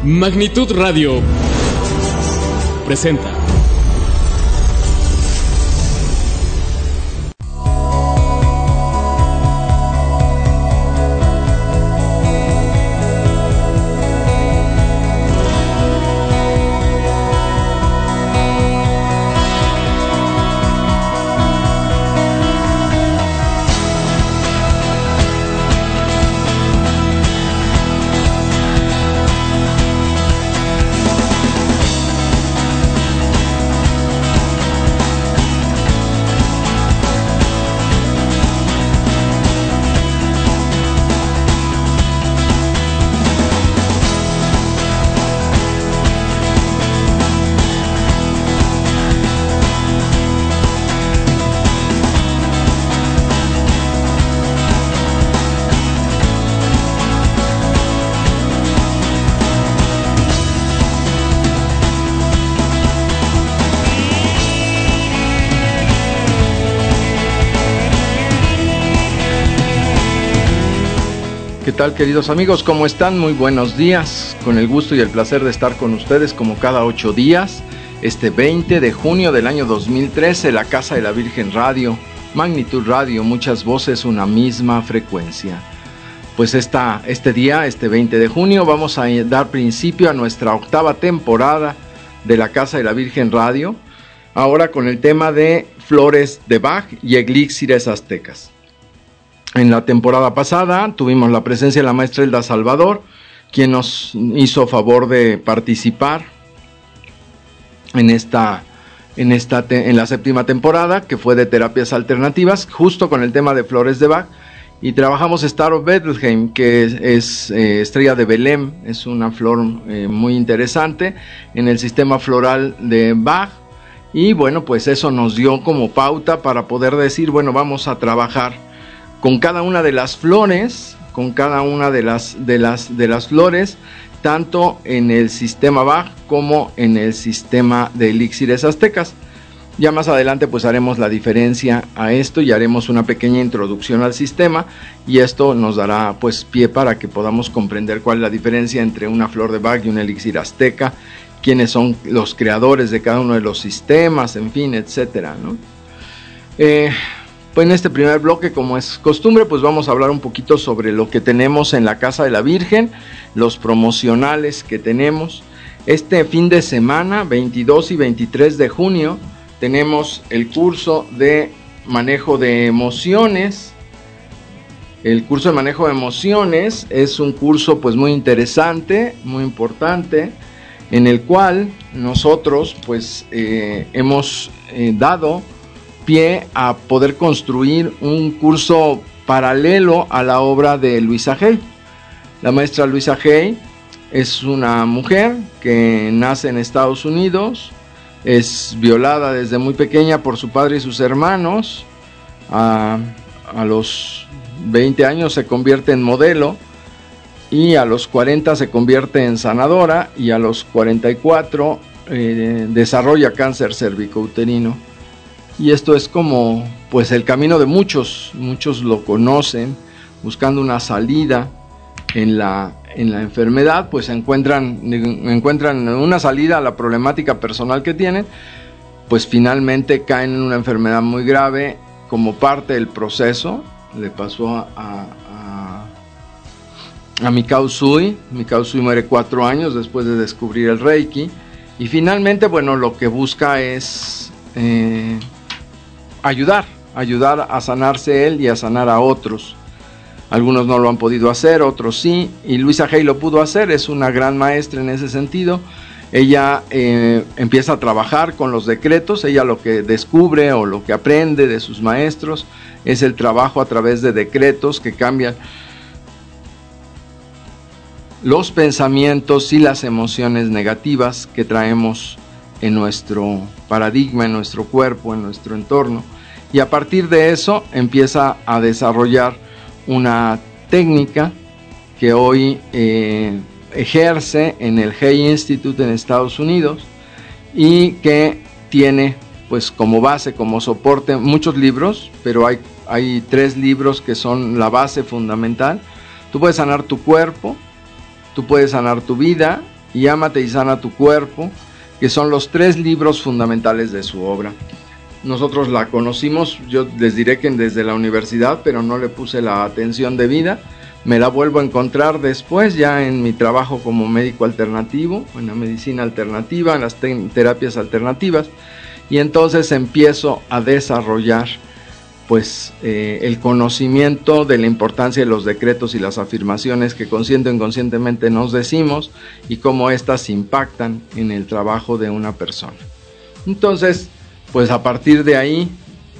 Magnitud Radio presenta ¿Qué tal, queridos amigos? ¿Cómo están? Muy buenos días. Con el gusto y el placer de estar con ustedes como cada 8 días. Este 20 de junio del año 2013, la Casa de la Virgen Radio, Magnitud Radio, muchas voces, una misma frecuencia. Pues este día, este 20 de junio, vamos a dar principio a nuestra 8ª temporada de la Casa de la Virgen Radio, ahora con el tema de flores de Bach y elixires aztecas. En la temporada pasada tuvimos la presencia de la maestra Elda Salvador, quien nos hizo favor de participar en la 7ª temporada, que fue de terapias alternativas, justo con el tema de flores de Bach, y trabajamos Star of Bethlehem, que es estrella de Belén, es una flor muy interesante en el sistema floral de Bach, y bueno, pues eso nos dio como pauta para poder decir, bueno, vamos a trabajar con cada una de las flores, con cada una de las flores, tanto en el sistema Bach como en el sistema de elixires aztecas. Ya más adelante pues haremos la diferencia a esto y haremos una pequeña introducción al sistema, y esto nos dará pues pie para que podamos comprender cuál es la diferencia entre una flor de Bach y un elixir azteca, quiénes son los creadores de cada uno de los sistemas, en fin, etcétera, ¿no? Pues en este primer bloque, como es costumbre, pues vamos a hablar un poquito sobre lo que tenemos en la Casa de la Virgen, los promocionales que tenemos. Este fin de semana, 22 y 23 de junio, tenemos el curso de manejo de emociones. El curso de manejo de emociones es un curso pues muy interesante, muy importante, en el cual nosotros pues hemos dado pie a poder construir un curso paralelo a la obra de Luisa Hay. La maestra Luisa Hay es una mujer que nace en Estados Unidos, es violada desde muy pequeña por su padre y sus hermanos, a los 20 años se convierte en modelo, y a los 40 se convierte en sanadora, y a los 44 desarrolla cáncer cervicouterino. Y esto es como pues el camino de muchos lo conocen, buscando una salida en la enfermedad, pues encuentran una salida a la problemática personal que tienen, pues finalmente caen en una enfermedad muy grave como parte del proceso. Le pasó a Mikao Sui. Mikao Sui muere 4 años después de descubrir el Reiki, y finalmente, bueno, lo que busca es ayudar a sanarse él y a sanar a otros. Algunos no lo han podido hacer, otros sí, y Luisa Hay lo pudo hacer, es una gran maestra en ese sentido. Ella empieza a trabajar con los decretos. Ella lo que descubre o lo que aprende de sus maestros es el trabajo a través de decretos que cambian los pensamientos y las emociones negativas que traemos en nuestro paradigma, en nuestro cuerpo, en nuestro entorno, y a partir de eso empieza a desarrollar una técnica que hoy ejerce en el Hay Institute en Estados Unidos, y que tiene pues como base, como soporte, muchos libros, pero hay 3 libros que son la base fundamental. Tú puedes sanar tu cuerpo, tú puedes sanar tu vida y Ámate y sana tu cuerpo, que son los 3 libros fundamentales de su obra. Nosotros la conocimos, yo les diré que desde la universidad, pero no le puse la atención debida. Me la vuelvo a encontrar después, ya en mi trabajo como médico alternativo, en la medicina alternativa, en las terapias alternativas, y entonces empiezo a desarrollar pues el conocimiento de la importancia de los decretos y las afirmaciones que consciente o inconscientemente nos decimos y cómo éstas impactan en el trabajo de una persona. Entonces, pues a partir de ahí,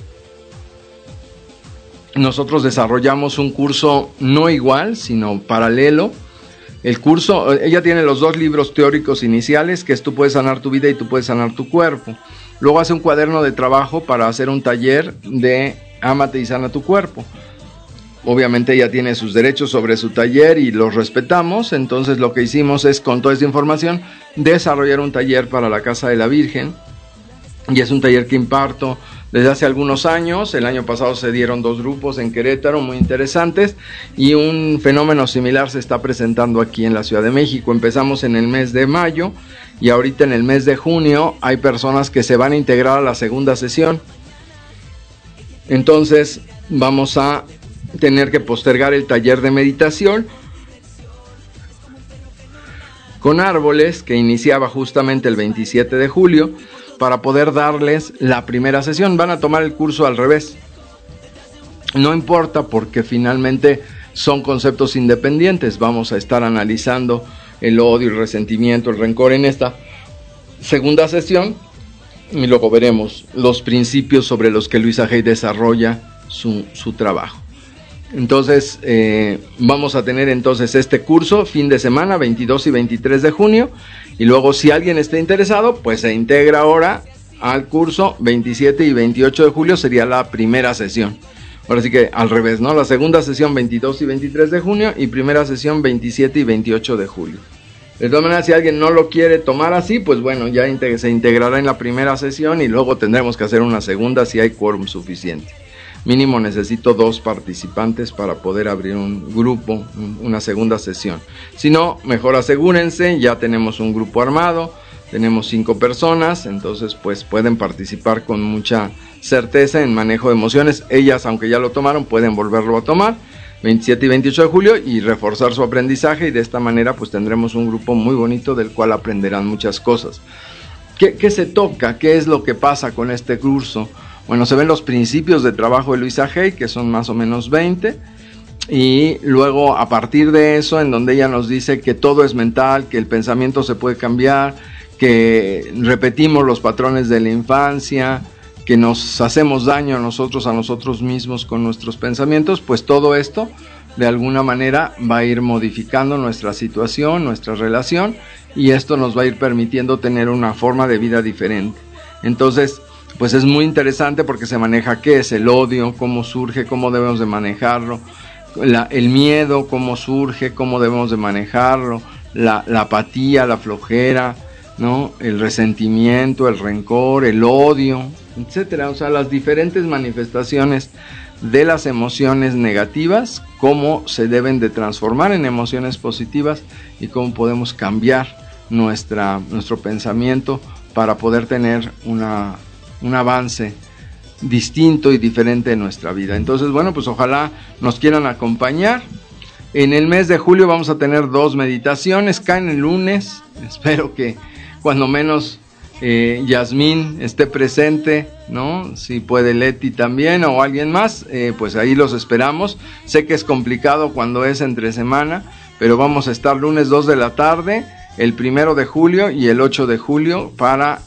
nosotros desarrollamos un curso no igual, sino paralelo. El curso, ella tiene los 2 libros teóricos iniciales, que es Tú puedes sanar tu vida y Tú puedes sanar tu cuerpo. Luego hace un cuaderno de trabajo para hacer un taller de Ámate y sana tu cuerpo. Obviamente ella tiene sus derechos sobre su taller y los respetamos, entonces lo que hicimos es, con toda esta información, desarrollar un taller para la Casa de la Virgen, y es un taller que imparto desde hace algunos años. El año pasado se dieron 2 grupos en Querétaro muy interesantes, y un fenómeno similar se está presentando aquí en la Ciudad de México. Empezamos en el mes de mayo y ahorita en el mes de junio hay personas que se van a integrar a la segunda sesión. Entonces vamos a tener que postergar el taller de meditación con árboles, que iniciaba justamente el 27 de julio, para poder darles la primera sesión. Van a tomar el curso al revés. No importa, porque finalmente son conceptos independientes. Vamos a estar analizando el odio, el resentimiento, el rencor en esta segunda sesión, y luego veremos los principios sobre los que Luisa Hay desarrolla su trabajo. Entonces vamos a tener entonces este curso fin de semana 22 y 23 de junio, y luego, si alguien está interesado, pues se integra ahora al curso 27 y 28 de julio, sería la primera sesión. Ahora sí que al revés, ¿no? La segunda sesión 22 y 23 de junio y primera sesión 27 y 28 de julio. De todas maneras, si alguien no lo quiere tomar así, pues bueno, ya se integrará en la primera sesión y luego tendremos que hacer una segunda si hay quórum suficiente. Mínimo necesito 2 participantes para poder abrir un grupo, una segunda sesión. Si no, mejor asegúrense, ya tenemos un grupo armado, tenemos 5 personas, entonces pues pueden participar con mucha certeza en manejo de emociones. Ellas, aunque ya lo tomaron, pueden volverlo a tomar 27 y 28 de julio y reforzar su aprendizaje, y de esta manera pues tendremos un grupo muy bonito del cual aprenderán muchas cosas. ¿Qué se toca? ¿Qué es lo que pasa con este curso? Bueno, se ven los principios de trabajo de Luisa Hay, que son más o menos 20, y luego a partir de eso, en donde ella nos dice que todo es mental, que el pensamiento se puede cambiar, que repetimos los patrones de la infancia, que nos hacemos daño a nosotros mismos con nuestros pensamientos, pues todo esto de alguna manera va a ir modificando nuestra situación, nuestra relación, y esto nos va a ir permitiendo tener una forma de vida diferente. Entonces, pues es muy interesante porque se maneja qué es el odio, cómo surge, cómo debemos de manejarlo, el miedo, cómo surge, cómo debemos de manejarlo, la apatía, la flojera, ¿no? El resentimiento, el rencor, el odio, etcétera. O sea, las diferentes manifestaciones de las emociones negativas, cómo se deben de transformar en emociones positivas y cómo podemos cambiar nuestro pensamiento para poder tener un avance distinto y diferente en nuestra vida. Entonces, bueno, pues ojalá nos quieran acompañar. En el mes de julio vamos a tener 2 meditaciones, caen el lunes. Espero que cuando menos Yasmín esté presente, ¿no? Si puede Leti también o alguien más, pues ahí los esperamos. Sé que es complicado cuando es entre semana, pero vamos a estar lunes 2 de la tarde, el 1 de julio y el 8 de julio para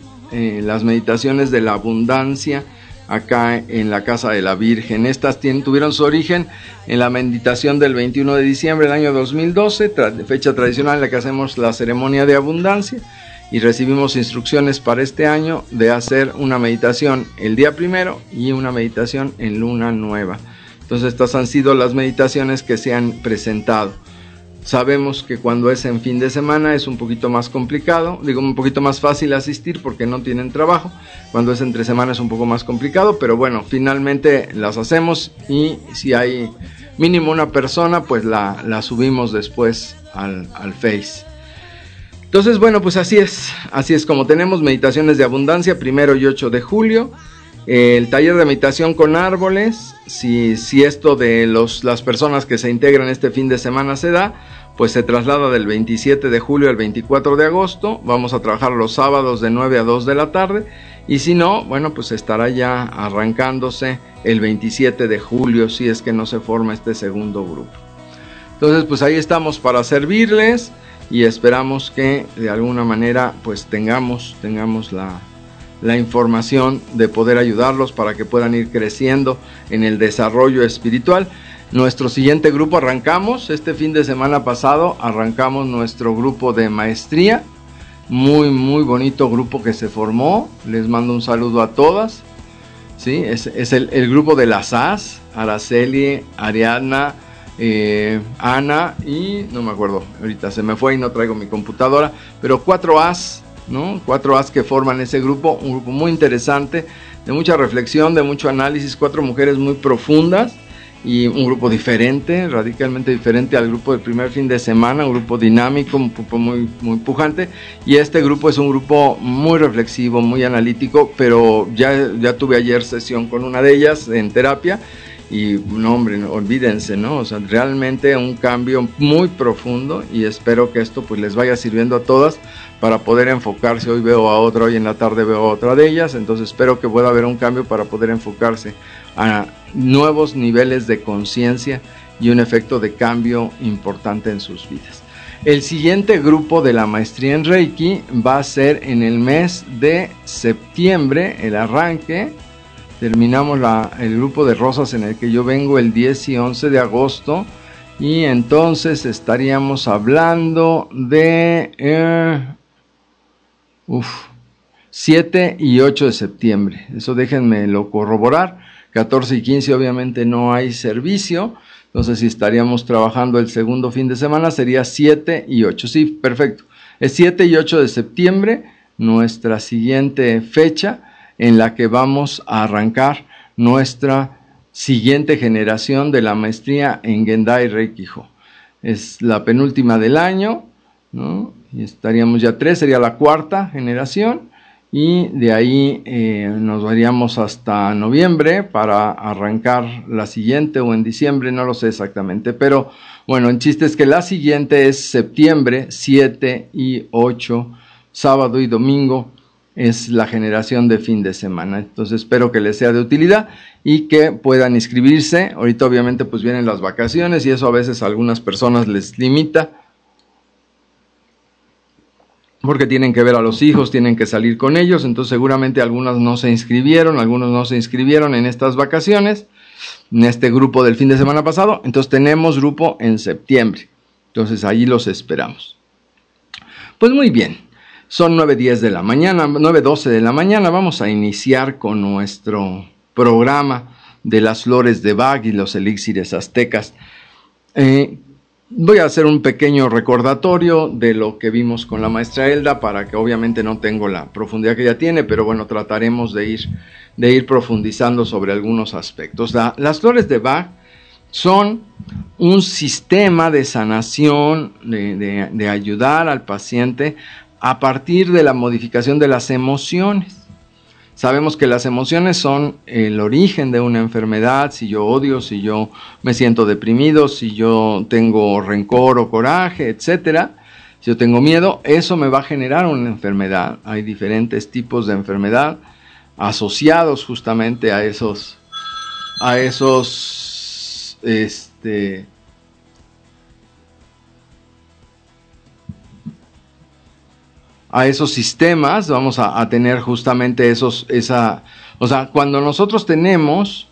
las meditaciones de la abundancia acá en la Casa de la Virgen. Estas tuvieron su origen en la meditación del 21 de diciembre del año 2012, fecha tradicional en la que hacemos la ceremonia de abundancia, y recibimos instrucciones para este año de hacer una meditación el día 1 y una meditación en luna nueva. Entonces estas han sido las meditaciones que se han presentado. Sabemos que cuando es en fin de semana es un poquito más complicado, un poquito más fácil asistir porque no tienen trabajo. Cuando es entre semana es un poco más complicado, pero bueno, finalmente las hacemos, y si hay mínimo una persona, pues la subimos después al Face. Entonces, bueno, pues así es como tenemos meditaciones de abundancia, 1 y 8 de julio, el taller de meditación con árboles, si esto de las personas que se integran este fin de semana se da, pues se traslada del 27 de julio al 24 de agosto, vamos a trabajar los sábados de 9 a 2 de la tarde, y si no, bueno, pues estará ya arrancándose el 27 de julio, si es que no se forma este segundo grupo. Entonces, pues ahí estamos para servirles, y esperamos que de alguna manera pues tengamos la información de poder ayudarlos para que puedan ir creciendo en el desarrollo espiritual. Nuestro siguiente grupo arrancamos, este fin de semana pasado arrancamos nuestro grupo de maestría, muy bonito grupo que se formó, les mando un saludo a todas, ¿sí? Es el grupo de las As, Araceli, Ariadna, Ana y no me acuerdo, ahorita se me fue y no traigo mi computadora, pero 4 As, ¿no? 4 As que forman ese grupo, un grupo muy interesante, de mucha reflexión, de mucho análisis, 4 mujeres muy profundas y un grupo diferente, radicalmente diferente al grupo del primer fin de semana, un grupo dinámico, un grupo muy pujante, y este grupo es un grupo muy reflexivo, muy analítico, pero ya tuve ayer sesión con una de ellas en terapia. Y no, hombre, no, olvídense, ¿no? O sea, realmente un cambio muy profundo, y espero que esto pues les vaya sirviendo a todas para poder enfocarse. Hoy veo a otra, hoy en la tarde veo a otra de ellas, entonces espero que pueda haber un cambio para poder enfocarse a nuevos niveles de conciencia y un efecto de cambio importante en sus vidas. El siguiente grupo de la maestría en Reiki va a ser en el mes de septiembre, el arranque. Terminamos el grupo de rosas en el que yo vengo el 10 y 11 de agosto, y entonces estaríamos hablando de 7 y 8 de septiembre. Eso déjenme lo corroborar. 14 y 15 obviamente no hay servicio, entonces si estaríamos trabajando el segundo fin de semana sería 7 y 8. Sí, perfecto. Es 7 y 8 de septiembre nuestra siguiente fecha en la que vamos a arrancar nuestra siguiente generación de la maestría en Gendai Reikijo. Es la penúltima del año, ¿no? Y estaríamos ya 3, sería la 4ª generación, y de ahí nos veríamos hasta noviembre para arrancar la siguiente, o en diciembre, no lo sé exactamente, pero bueno, el chiste es que la siguiente es septiembre 7 y 8, sábado y domingo, es la generación de fin de semana. Entonces espero que les sea de utilidad y que puedan inscribirse. Ahorita obviamente pues vienen las vacaciones y eso a veces a algunas personas les limita, porque tienen que ver a los hijos, tienen que salir con ellos, entonces seguramente algunos no se inscribieron en estas vacaciones, en este grupo del fin de semana pasado. Entonces tenemos grupo en septiembre, entonces ahí los esperamos. Pues muy bien. Son 9:10 de la mañana, 9:12 de la mañana, vamos a iniciar con nuestro programa de las flores de Bach y los elixires aztecas. Voy a hacer un pequeño recordatorio de lo que vimos con la maestra Elda, para que obviamente no tengo la profundidad que ella tiene, pero bueno, trataremos de ir profundizando sobre algunos aspectos. Las flores de Bach son un sistema de sanación, de ayudar al paciente a partir de la modificación de las emociones. Sabemos que las emociones son el origen de una enfermedad. Si yo odio, si yo me siento deprimido, si yo tengo rencor o coraje, etcétera, si yo tengo miedo, eso me va a generar una enfermedad. Hay diferentes tipos de enfermedad asociados justamente a esos sistemas. Vamos a tener justamente cuando nosotros tenemos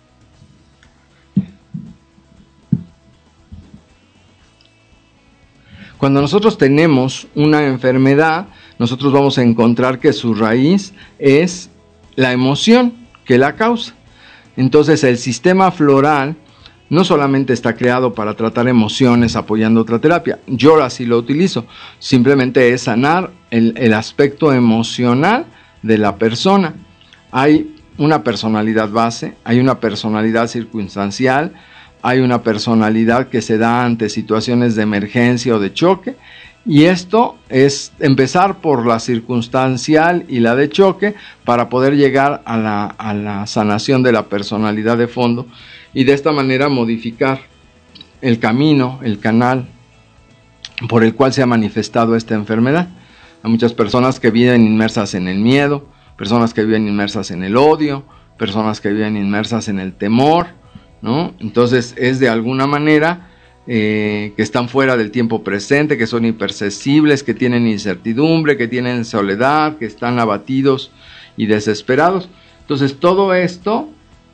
una enfermedad, nosotros vamos a encontrar que su raíz es la emoción que la causa. Entonces el sistema floral no solamente está creado para tratar emociones apoyando otra terapia, yo así lo utilizo, simplemente es sanar el aspecto emocional de la persona. Hay una personalidad base, hay una personalidad circunstancial, hay una personalidad que se da ante situaciones de emergencia o de choque, Y esto es empezar por la circunstancial y la de choque para poder llegar a la sanación de la personalidad de fondo y de esta manera modificar el camino, el canal por el cual se ha manifestado esta enfermedad. Hay muchas personas que viven inmersas en el miedo, personas que viven inmersas en el odio, personas que viven inmersas en el temor, ¿no? Entonces es de alguna manera que están fuera del tiempo presente, que son hipersensibles, que tienen incertidumbre, que tienen soledad, que están abatidos y desesperados. Entonces todo esto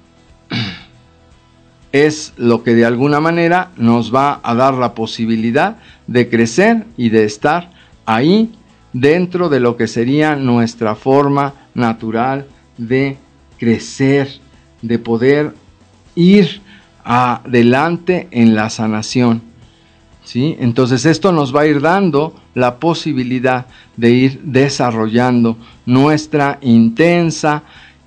es lo que de alguna manera nos va a dar la posibilidad de crecer y de estar ahí dentro de lo que sería nuestra forma natural de crecer, de poder ir adelante en la sanación, ¿sí? Entonces esto nos va a ir dando la posibilidad de ir desarrollando nuestro intensa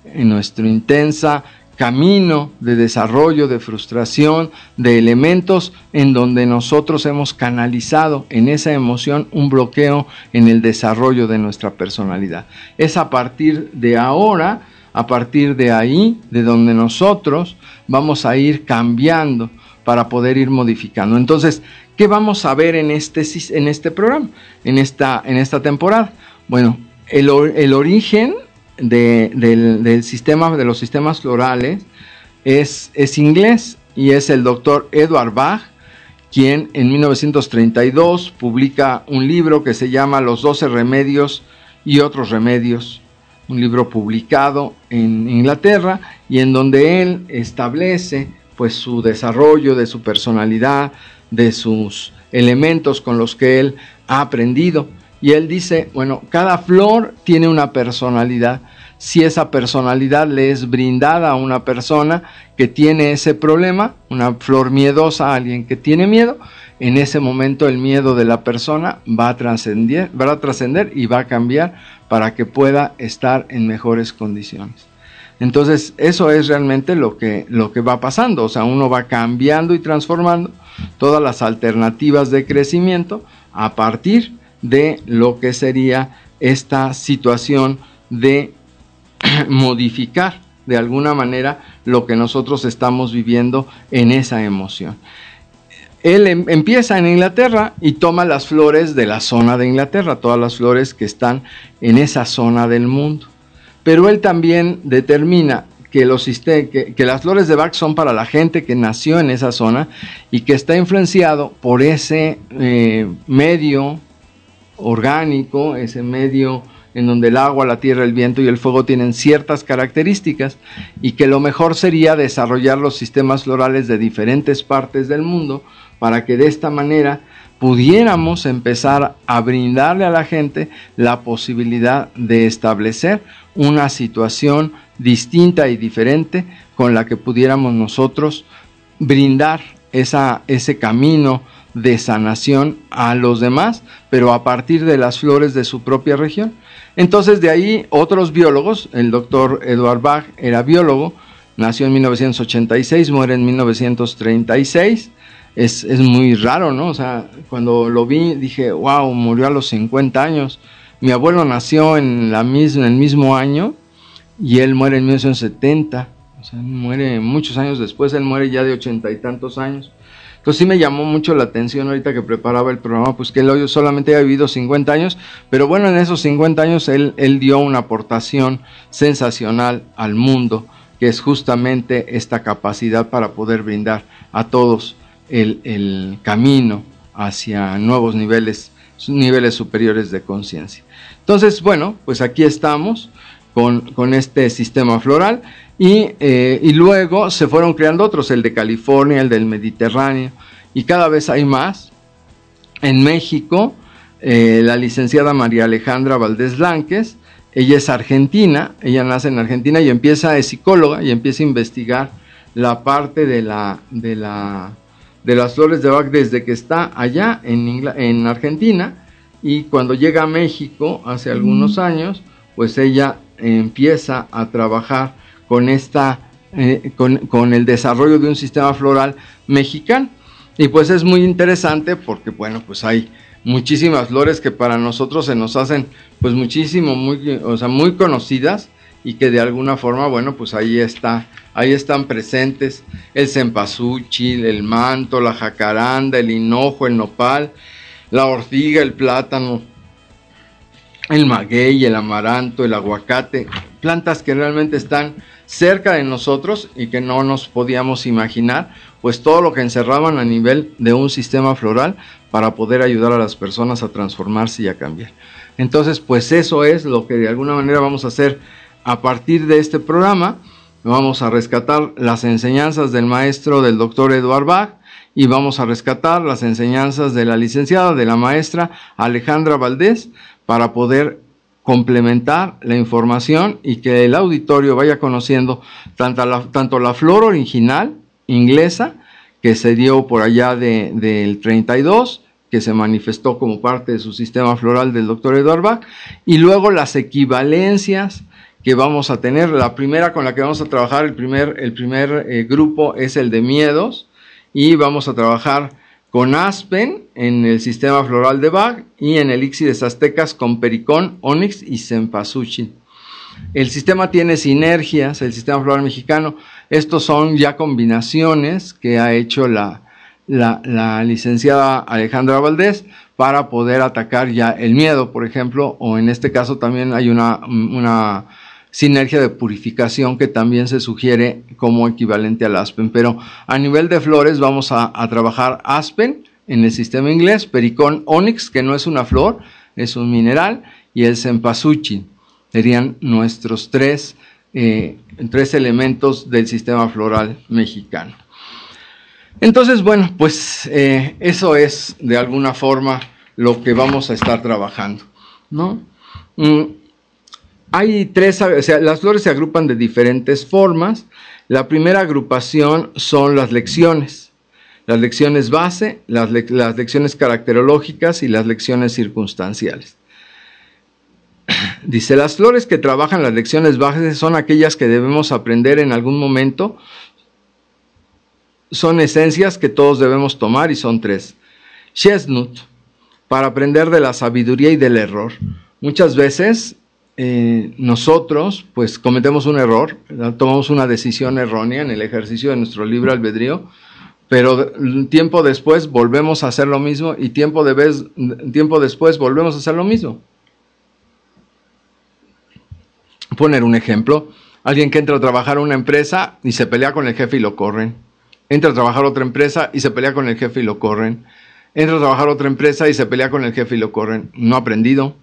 camino de desarrollo, de frustración, de elementos en donde nosotros hemos canalizado en esa emoción un bloqueo en el desarrollo de nuestra personalidad. Es a partir de ahora, a partir de ahí, de donde nosotros vamos a ir cambiando para poder ir modificando. Entonces, ¿qué vamos a ver en este programa, en esta temporada? Bueno, el origen del sistema, de los sistemas florales es inglés y es el doctor Edward Bach, quien en 1932 publica un libro que se llama Los 12 remedios y otros remedios, un libro publicado en Inglaterra y en donde él establece pues su desarrollo de su personalidad, de sus elementos con los que él ha aprendido. Y él dice, bueno, cada flor tiene una personalidad. Si esa personalidad le es brindada a una persona que tiene ese problema, una flor miedosa a alguien que tiene miedo, en ese momento el miedo de la persona va a trascender y va a cambiar para que pueda estar en mejores condiciones. Entonces, eso es realmente lo que va pasando. O sea, uno va cambiando y transformando todas las alternativas de crecimiento a partir de lo que sería esta situación de modificar de alguna manera lo que nosotros estamos viviendo en esa emoción. Él empieza en Inglaterra y toma las flores de la zona de Inglaterra, todas las flores que están en esa zona del mundo. Pero él también determina que las flores de Bach son para la gente que nació en esa zona y que está influenciado por ese medio orgánico, ese medio en donde el agua, la tierra, el viento y el fuego tienen ciertas características y que lo mejor sería desarrollar los sistemas florales de diferentes partes del mundo para que de esta manera pudiéramos empezar a brindarle a la gente la posibilidad de establecer una situación distinta y diferente con la que pudiéramos nosotros brindar ese camino de sanación a los demás, pero a partir de las flores de su propia región. Entonces de ahí otros biólogos, el doctor Edward Bach era biólogo, nació en 1986, muere en 1936, es muy raro, ¿no? O sea, cuando lo vi dije, wow, murió a los 50 años, mi abuelo nació en el mismo año y él muere en 1970, o sea, muere muchos años después, él muere ya de 80 y tantos años. Entonces sí me llamó mucho la atención ahorita que preparaba el programa, pues que él solamente había vivido 50 años, pero bueno, en esos 50 años él dio una aportación sensacional al mundo, que es justamente esta capacidad para poder brindar a todos el camino hacia nuevos niveles superiores de conciencia. Entonces, bueno, pues aquí estamos con este sistema floral y luego se fueron creando otros, el de California, el del Mediterráneo, y cada vez hay más. En México, la licenciada María Alejandra Valdés Blanques, ella es argentina, ella nace en Argentina y es psicóloga y empieza a investigar la parte de las flores de Bach desde que está allá en Argentina, y cuando llega a México hace algunos años, pues ella empieza a trabajar con el desarrollo de un sistema floral mexicano. Y pues es muy interesante porque, bueno, pues hay muchísimas flores que para nosotros se nos hacen pues muchísimo, muy conocidas, y que de alguna forma, bueno, pues ahí están presentes el cempasúchil, el manto, la jacaranda, el hinojo, el nopal, la ortiga, el plátano, el maguey, el amaranto, el aguacate, plantas que realmente están cerca de nosotros y que no nos podíamos imaginar, pues todo lo que encerraban a nivel de un sistema floral para poder ayudar a las personas a transformarse y a cambiar. Entonces, pues eso es lo que de alguna manera vamos a hacer a partir de este programa. Vamos a rescatar las enseñanzas del maestro, del doctor Eduard Bach, y vamos a rescatar las enseñanzas de la licenciada, de la maestra Alejandra Valdés, para poder complementar la información y que el auditorio vaya conociendo tanto la flor original inglesa, que se dio por allá del 32, que se manifestó como parte de su sistema floral del doctor Eduard Bach, y luego las equivalencias que vamos a tener. La primera con la que vamos a trabajar, el primer grupo, es el de miedos, y vamos a trabajar con aspen en el sistema floral de Bach, y en elixires aztecas con pericón, onix y cempasúchil. El sistema tiene sinergias, el sistema floral mexicano. Estos son ya combinaciones que ha hecho la licenciada Alejandra Valdés para poder atacar ya el miedo, por ejemplo, o en este caso también hay una sinergia de purificación que también se sugiere como equivalente al aspen. Pero a nivel de flores vamos a trabajar aspen en el sistema inglés, pericón, onix, que no es una flor, es un mineral, y el cempasúchil. Serían nuestros tres elementos del sistema floral mexicano. Entonces, bueno, pues eso es de alguna forma lo que vamos a estar trabajando, ¿no? Hay tres, o sea, las flores se agrupan de diferentes formas. La primera agrupación son las lecciones base, las lecciones caracterológicas y las lecciones circunstanciales. Dice, las flores que trabajan las lecciones bases son aquellas que debemos aprender en algún momento. Son esencias que todos debemos tomar y son tres. Chestnut, para aprender de la sabiduría y del error. Muchas veces nosotros pues cometemos un error, tomamos una decisión errónea en el ejercicio de nuestro libre albedrío, pero tiempo después volvemos a hacer lo mismo, y tiempo después volvemos a hacer lo mismo. Poner un ejemplo: alguien que entra a trabajar a una empresa y se pelea con el jefe y lo corren. Entra a trabajar a otra empresa y se pelea con el jefe y lo corren. Entra a trabajar a otra empresa y se pelea con el jefe y lo corren. No ha aprendido.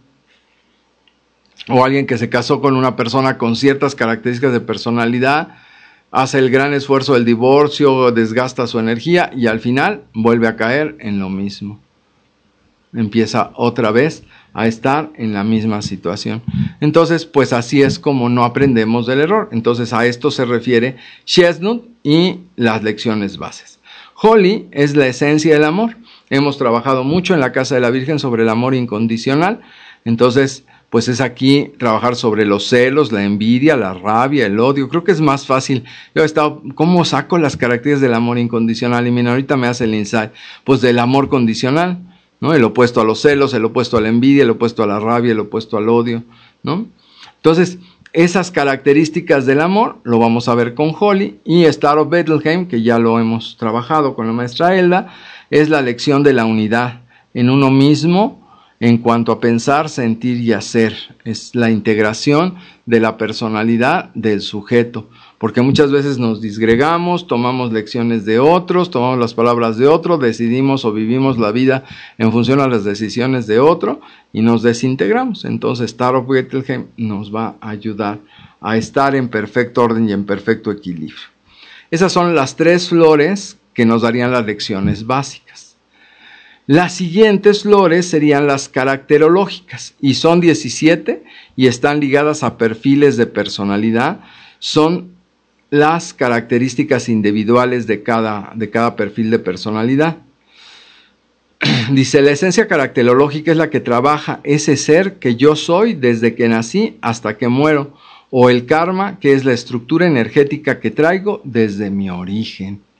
O alguien que se casó con una persona con ciertas características de personalidad, hace el gran esfuerzo del divorcio, desgasta su energía y al final vuelve a caer en lo mismo. Empieza otra vez a estar en la misma situación. Entonces, pues así es como no aprendemos del error. Entonces, a esto se refiere Chestnut y las lecciones bases. Holly es la esencia del amor. Hemos trabajado mucho en la Casa de la Virgen sobre el amor incondicional. Entonces, pues es aquí trabajar sobre los celos, la envidia, la rabia, el odio. Creo que es más fácil. Yo he estado, ¿cómo saco las características del amor incondicional? Y mira, ahorita me hace el insight, pues del amor condicional, ¿no? El opuesto a los celos, el opuesto a la envidia, el opuesto a la rabia, el opuesto al odio, ¿no? Entonces, esas características del amor lo vamos a ver con Holly. Y Star of Bethlehem, que ya lo hemos trabajado con la maestra Elda, es la lección de la unidad en uno mismo en cuanto a pensar, sentir y hacer. Es la integración de la personalidad del sujeto, porque muchas veces nos disgregamos, tomamos lecciones de otros, tomamos las palabras de otro, decidimos o vivimos la vida en función a las decisiones de otro y nos desintegramos. Entonces Star of Bethlehem nos va a ayudar a estar en perfecto orden y en perfecto equilibrio. Esas son las tres flores que nos darían las lecciones básicas. Las siguientes flores serían las caracterológicas, y son 17 y están ligadas a perfiles de personalidad. Son las características individuales de cada perfil de personalidad. Dice, la esencia caracterológica es la que trabaja ese ser que yo soy desde que nací hasta que muero, o el karma, que es la estructura energética que traigo desde mi origen.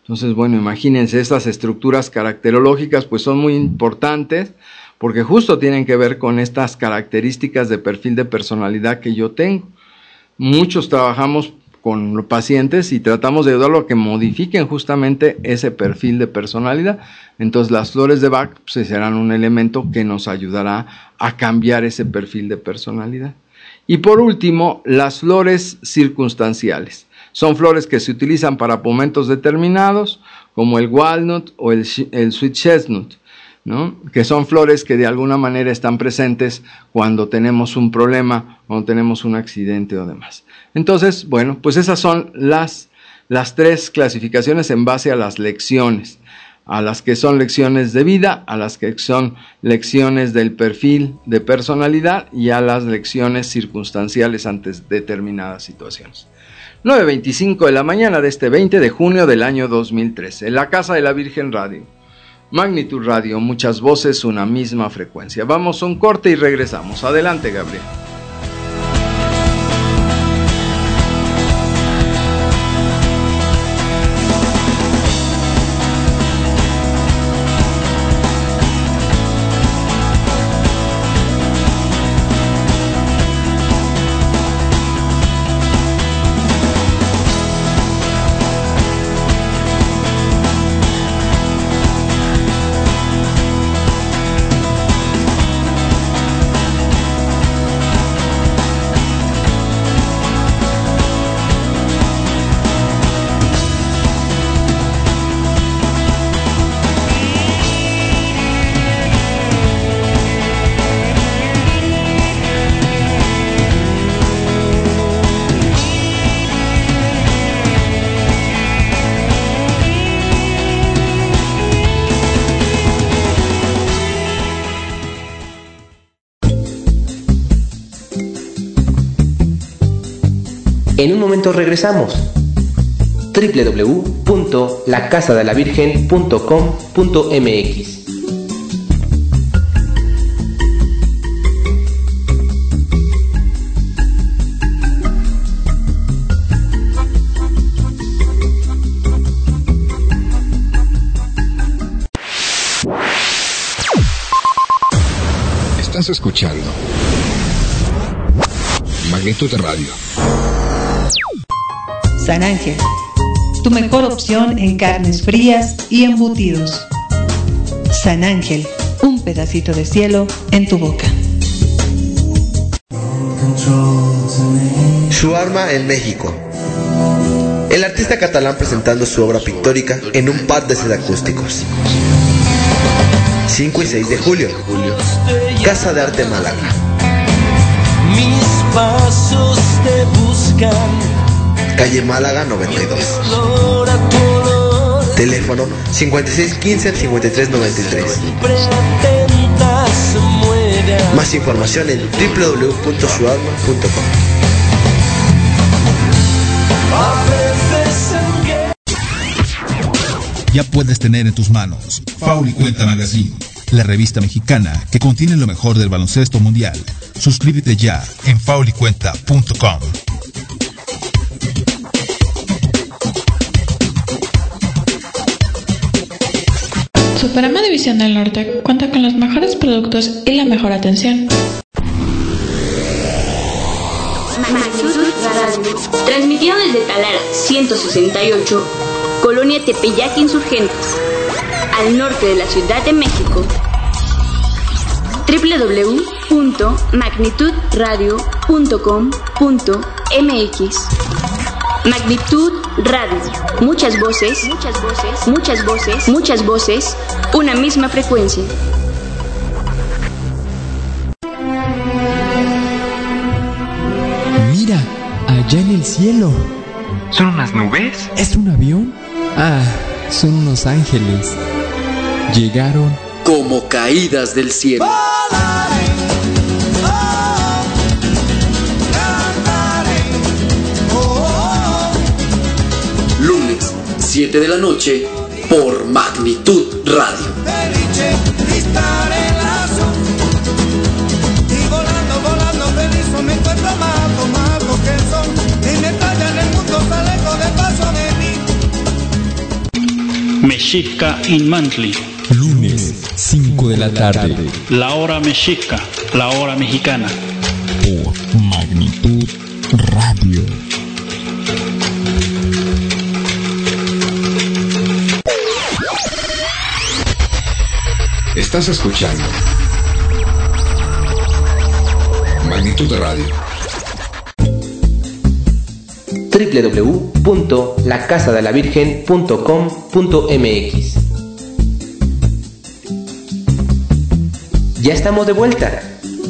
Entonces, bueno, imagínense, estas estructuras caracterológicas pues son muy importantes porque justo tienen que ver con estas características de perfil de personalidad que yo tengo. Muchos trabajamos con los pacientes y tratamos de ayudarlos a que modifiquen justamente ese perfil de personalidad. Entonces las flores de Bach pues, serán un elemento que nos ayudará a cambiar ese perfil de personalidad. Y por último, las flores circunstanciales. Son flores que se utilizan para momentos determinados, como el walnut o el sweet chestnut, ¿no? Que son flores que de alguna manera están presentes cuando tenemos un problema, cuando tenemos un accidente o demás. Entonces, bueno, pues esas son las tres clasificaciones en base a las lecciones, a las que son lecciones de vida, a las que son lecciones del perfil de personalidad y a las lecciones circunstanciales ante determinadas situaciones. 9:25 de la mañana de este 20 de junio del año 2013, en la Casa de la Virgen Radio. Magnitud Radio, muchas voces, una misma frecuencia. Vamos a un corte y regresamos. Adelante, Gabriel. En un momento regresamos. www.lacasadelavirgen.com.mx. Estás escuchando Magnitud Radio. San Ángel, tu mejor opción en carnes frías y embutidos. San Ángel, un pedacito de cielo en tu boca. Shuarma en México. El artista catalán presentando su obra pictórica en un par de set acústicos. 5 y 6 de julio. Casa de Arte Málaga. Mis pasos te buscan. Calle Málaga 92. Teléfono 5615-5393. Más información en www.suarma.com. Ya puedes tener en tus manos Faul y Cuenta Magazine, la revista mexicana que contiene lo mejor del baloncesto mundial. Suscríbete ya en faulycuenta.com. Superama División del Norte cuenta con los mejores productos y la mejor atención. Transmitido desde Talara 168, Colonia Tepeyac Insurgentes, al norte de la Ciudad de México. www.magnitudradio.com.mx. Magnitud Radio. Muchas voces, muchas voces, muchas voces, muchas voces, una misma frecuencia. Mira, allá en el cielo. ¿Son unas nubes? ¿Es un avión? Ah, son unos ángeles. Llegaron como caídas del cielo. Lunes, 7 de la noche, por Magnitud Radio. mexica in Mantli. Lunes, 5 de la tarde. La hora mexica, la hora mexicana. Por Magnitud Radio. Estás escuchando Magnitud Radio. www.lacasadelavirgen.com.mx. Ya estamos de vuelta.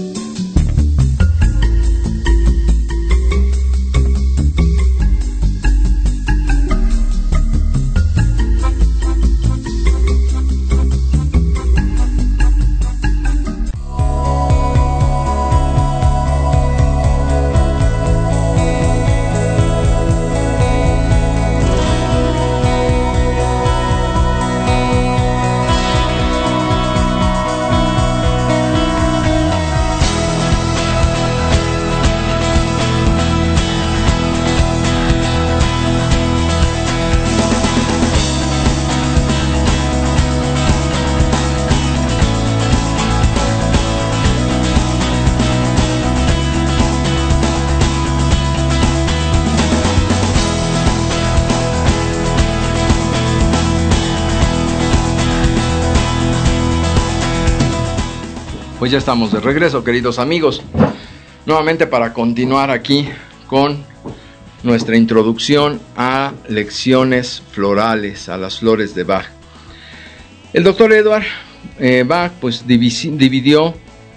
Pues ya estamos de regreso, queridos amigos, nuevamente para continuar aquí con nuestra introducción a lecciones florales, a las flores de Bach. El doctor Edward Bach pues dividió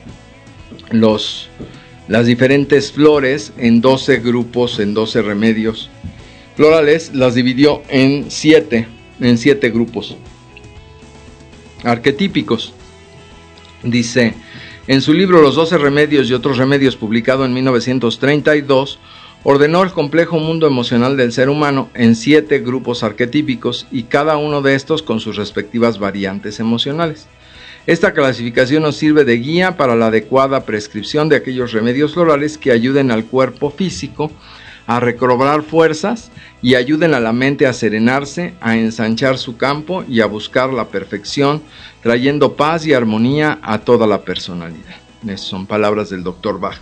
las diferentes flores en 12 grupos, en 12 remedios florales, las dividió en 7 grupos arquetípicos. Dice, en su libro Los 12 remedios y otros remedios, publicado en 1932, ordenó el complejo mundo emocional del ser humano en 7 grupos arquetípicos y cada uno de estos con sus respectivas variantes emocionales. Esta clasificación nos sirve de guía para la adecuada prescripción de aquellos remedios florales que ayuden al cuerpo físico a recobrar fuerzas y ayuden a la mente a serenarse, a ensanchar su campo y a buscar la perfección, trayendo paz y armonía a toda la personalidad. Esas son palabras del Dr. Bach.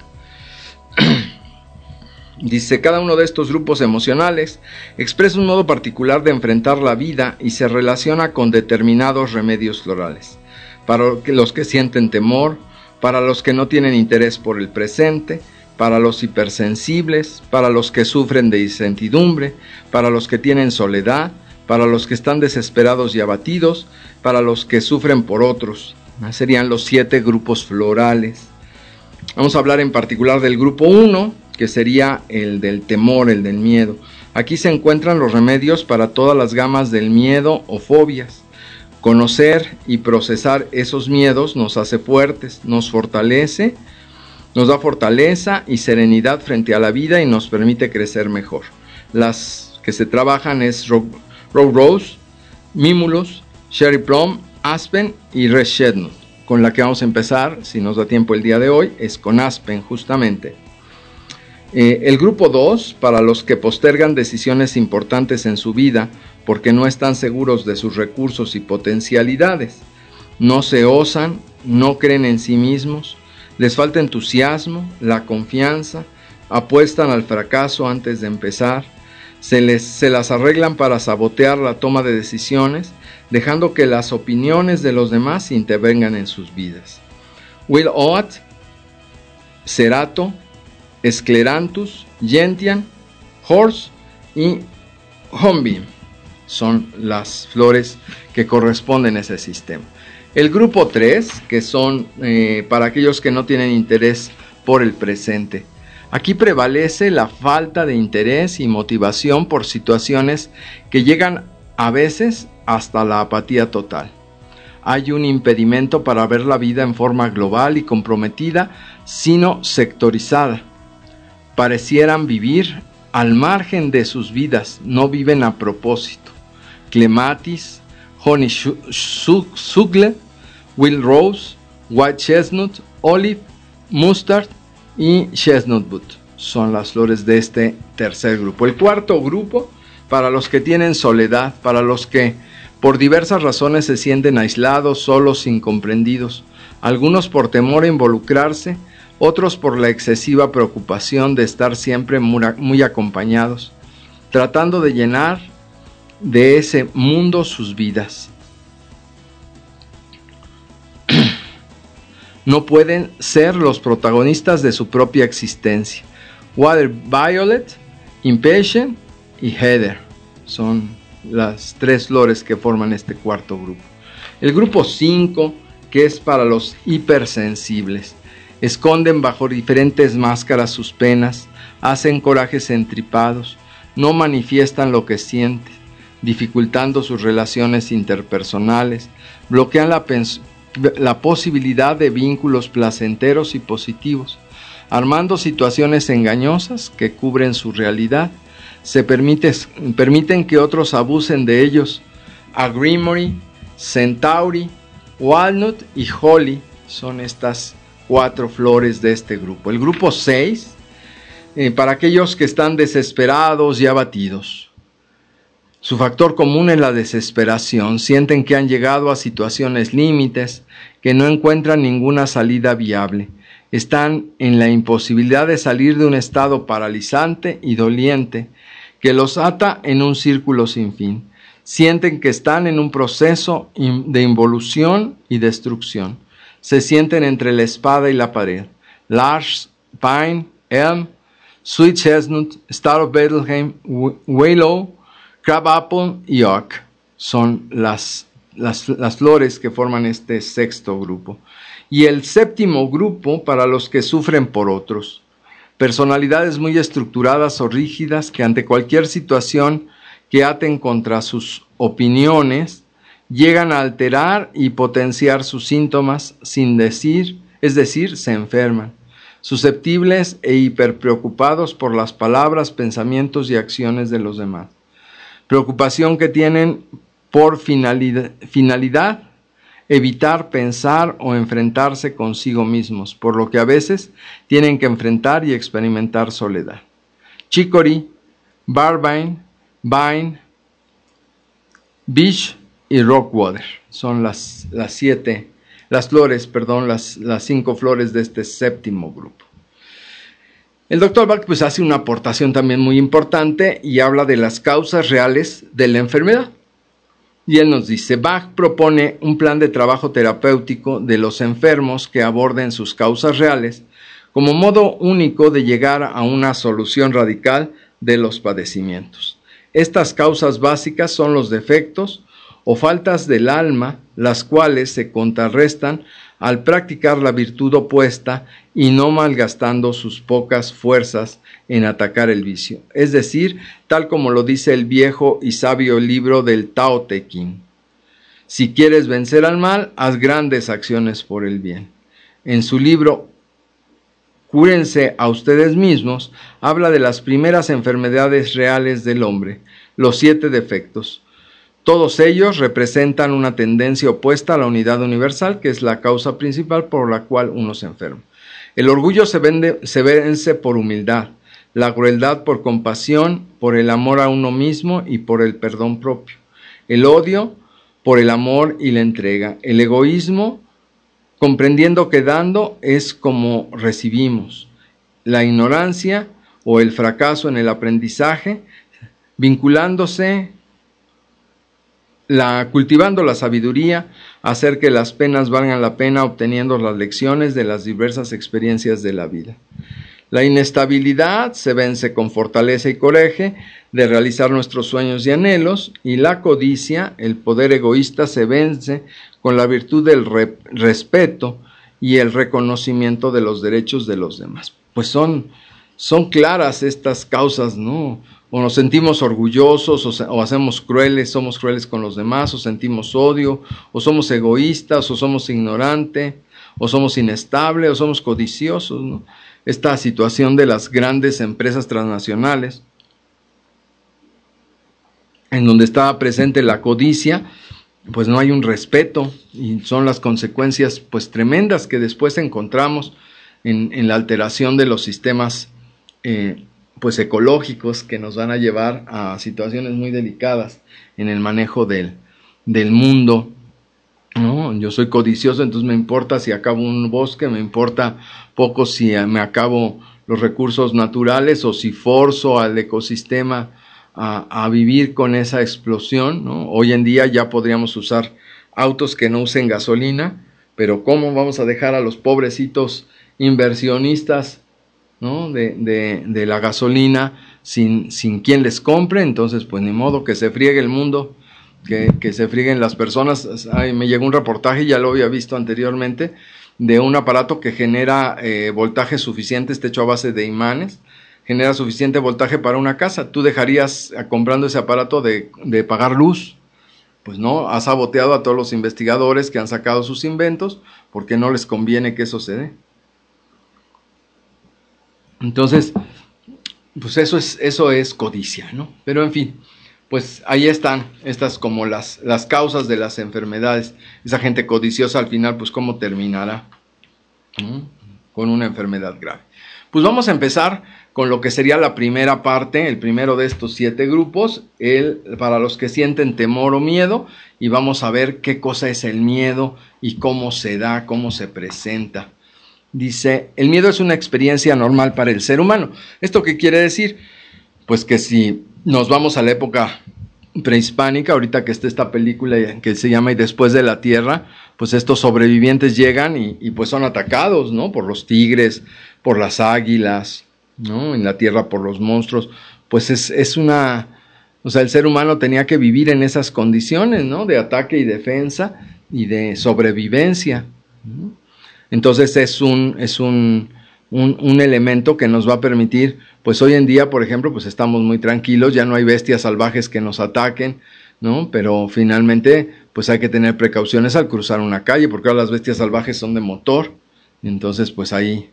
Dice, cada uno de estos grupos emocionales expresa un modo particular de enfrentar la vida y se relaciona con determinados remedios florales. Para los que sienten temor, para los que no tienen interés por el presente, para los hipersensibles, para los que sufren de incertidumbre, para los que tienen soledad, para los que están desesperados y abatidos, para los que sufren por otros. Serían los 7 grupos florales. Vamos a hablar en particular del grupo 1, que sería el del temor, el del miedo. Aquí se encuentran los remedios para todas las gamas del miedo o fobias. Conocer y procesar esos miedos nos hace fuertes, nos fortalece, nos da fortaleza y serenidad frente a la vida y nos permite crecer mejor. Las que se trabajan es Rogue Rose, Mimulus, Cherry Plum, Aspen y Red Chestnut. Con la que vamos a empezar, si nos da tiempo el día de hoy, es con Aspen justamente. El grupo 2, para los que postergan decisiones importantes en su vida porque no están seguros de sus recursos y potencialidades. No se osan, no creen en sí mismos, les falta entusiasmo, la confianza, apuestan al fracaso antes de empezar, se las arreglan para sabotear la toma de decisiones, dejando que las opiniones de los demás intervengan en sus vidas. Will Oat, Cerato, Scleranthus, Gentian, Horse y Hornbeam son las flores que corresponden a ese sistema. El grupo 3, que son para aquellos que no tienen interés por el presente. Aquí prevalece la falta de interés y motivación por situaciones que llegan a veces hasta la apatía total. Hay un impedimento para ver la vida en forma global y comprometida, sino sectorizada. Parecieran vivir al margen de sus vidas, no viven a propósito. Clematis, Honeysuckle, Wild Rose, White Chestnut, Olive, Mustard y Chestnut son las flores de este tercer grupo. El cuarto grupo, para los que tienen soledad, para los que Por diversas razones se sienten aislados, solos, incomprendidos, algunos por temor a involucrarse, otros por la excesiva preocupación de estar siempre muy acompañados, tratando de llenar de ese mundo sus vidas. No pueden ser los protagonistas de su propia existencia. Water Violet, Impatient y Heather son las 3 flores que forman este cuarto grupo. El grupo 5, que es para los hipersensibles, esconden bajo diferentes máscaras sus penas, hacen corajes entripados, no manifiestan lo que sienten, dificultando sus relaciones interpersonales, bloquean la posibilidad de vínculos placenteros y positivos, armando situaciones engañosas que cubren su realidad, permiten que otros abusen de ellos. Agreemory, Centauri, Walnut y Holly son estas 4 flores de este grupo. El grupo 6, para aquellos que están desesperados y abatidos. Su factor común es la desesperación. Sienten que han llegado a situaciones límites, que no encuentran ninguna salida viable. Están en la imposibilidad de salir de un estado paralizante y doliente que los ata en un círculo sin fin. Sienten que están en un proceso de involución y destrucción. Se sienten entre la espada y la pared. Larch, Pine, Elm, Sweet Chestnut, Star of Bethlehem, Willow, Crabapple y Oak son las flores que forman este 6º grupo. Y el 7º grupo para los que sufren por otros. Personalidades muy estructuradas o rígidas que ante cualquier situación que aten contra sus opiniones, llegan a alterar y potenciar sus síntomas es decir, se enferman. Susceptibles e hiperpreocupados por las palabras, pensamientos y acciones de los demás. Preocupación que tienen por finalidad evitar pensar o enfrentarse consigo mismos, por lo que a veces tienen que enfrentar y experimentar soledad. Chicory, Barbine, Vine, Beech y Rockwater son las 5 flores de este 7º grupo. El Dr. Bach pues hace una aportación también muy importante y habla de las causas reales de la enfermedad. Y él nos dice, Bach propone un plan de trabajo terapéutico de los enfermos que aborden sus causas reales como modo único de llegar a una solución radical de los padecimientos. Estas causas básicas son los defectos o faltas del alma, las cuales se contrarrestan al practicar la virtud opuesta y no malgastando sus pocas fuerzas en atacar el vicio, es decir, tal como lo dice el viejo y sabio libro del Tao Te Ching. Si quieres vencer al mal, haz grandes acciones por el bien. En su libro Cúrense a ustedes mismos, habla de las primeras enfermedades reales del hombre, los 7 defectos. Todos ellos representan una tendencia opuesta a la unidad universal, que es la causa principal por la cual uno se enferma. El orgullo se vence por humildad, la crueldad por compasión, por el amor a uno mismo y por el perdón propio. El odio por el amor y la entrega. El egoísmo, comprendiendo que dando es como recibimos. La ignorancia o el fracaso en el aprendizaje, cultivando la sabiduría, hacer que las penas valgan la pena, obteniendo las lecciones de las diversas experiencias de la vida. La inestabilidad se vence con fortaleza y coraje de realizar nuestros sueños y anhelos, y la codicia, el poder egoísta, se vence con la virtud del respeto y el reconocimiento de los derechos de los demás. Pues son claras estas causas, ¿no? O nos sentimos orgullosos, o somos crueles con los demás, o sentimos odio, o somos egoístas, o somos ignorantes, o somos inestables, o somos codiciosos, ¿no? Esta situación de las grandes empresas transnacionales, en donde está presente la codicia, pues no hay un respeto, y son las consecuencias pues tremendas que después encontramos en la alteración de los sistemas pues ecológicos, que nos van a llevar a situaciones muy delicadas en el manejo del del mundo, ¿no? Yo soy codicioso, entonces me importa si acabo un bosque, me importa poco si me acabo los recursos naturales o si forzo al ecosistema a vivir con esa explosión, ¿no? Hoy en día ya podríamos usar autos que no usen gasolina, pero ¿cómo vamos a dejar a los pobrecitos inversionistas, ¿no? de la gasolina sin quien les compre? Entonces pues ni modo, que se friegue el mundo, que se frieguen las personas. Ay, me llegó un reportaje, ya lo había visto anteriormente, de un aparato que genera voltaje suficiente, está hecho a base de imanes, genera suficiente voltaje para una casa. ¿Tú dejarías comprando ese aparato de pagar luz? Pues no, has saboteado a todos los investigadores que han sacado sus inventos porque no les conviene que eso se dé. Entonces, pues eso es codicia, ¿no? Pero en fin, pues ahí están estas como las causas de las enfermedades. Esa gente codiciosa al final, pues ¿cómo terminará? Con una enfermedad grave. Pues vamos a empezar con lo que sería la primera parte, el primero de estos 7 grupos, para los que sienten temor o miedo, y vamos a ver qué cosa es el miedo y cómo se da, cómo se presenta. Dice, el miedo es una experiencia normal para el ser humano. ¿Esto qué quiere decir? Pues que si nos vamos a la época prehispánica, ahorita que está esta película que se llama Y después de la Tierra, pues estos sobrevivientes llegan y pues son atacados, ¿no? Por los tigres, por las águilas, ¿no? En la tierra por los monstruos. Pues es una... O sea, el ser humano tenía que vivir en esas condiciones, ¿no? De ataque y defensa y de sobrevivencia, ¿no? Entonces es un elemento que nos va a permitir, pues hoy en día, por ejemplo, pues estamos muy tranquilos, ya no hay bestias salvajes que nos ataquen, ¿no? Pero finalmente, pues hay que tener precauciones al cruzar una calle, porque ahora las bestias salvajes son de motor. Entonces, pues ahí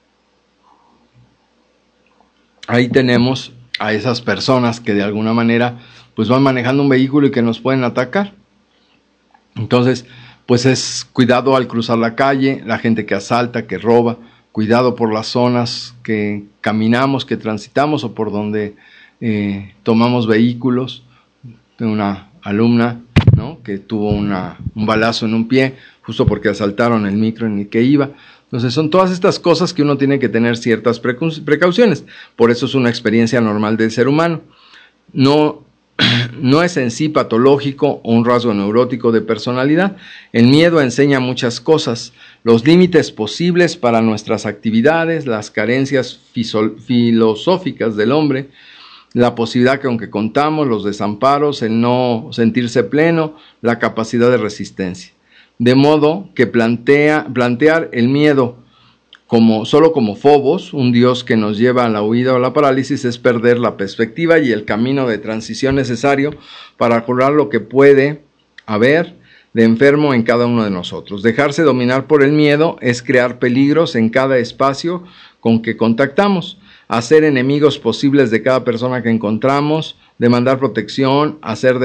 tenemos a esas personas que de alguna manera, pues van manejando un vehículo y que nos pueden atacar. Entonces, pues es cuidado al cruzar la calle, la gente que asalta, que roba, cuidado por las zonas que caminamos, que transitamos o por donde tomamos vehículos. Tengo una alumna, ¿no? Que tuvo un balazo en un pie justo porque asaltaron el micro en el que iba. Entonces son todas estas cosas que uno tiene que tener ciertas precauciones. Por eso es una experiencia normal del ser humano. No es en sí patológico o un rasgo neurótico de personalidad. El miedo enseña muchas cosas: los límites posibles para nuestras actividades, las carencias filosóficas del hombre, la posibilidad que aunque contamos, los desamparos, el no sentirse pleno, la capacidad de resistencia. De modo que plantear el miedo solo como Fobos, un dios que nos lleva a la huida o la parálisis, es perder la perspectiva y el camino de transición necesario para curar lo que puede haber de enfermo en cada uno de nosotros. Dejarse dominar por el miedo es crear peligros en cada espacio con que contactamos, hacer enemigos posibles de cada persona que encontramos, demandar protección, hacerse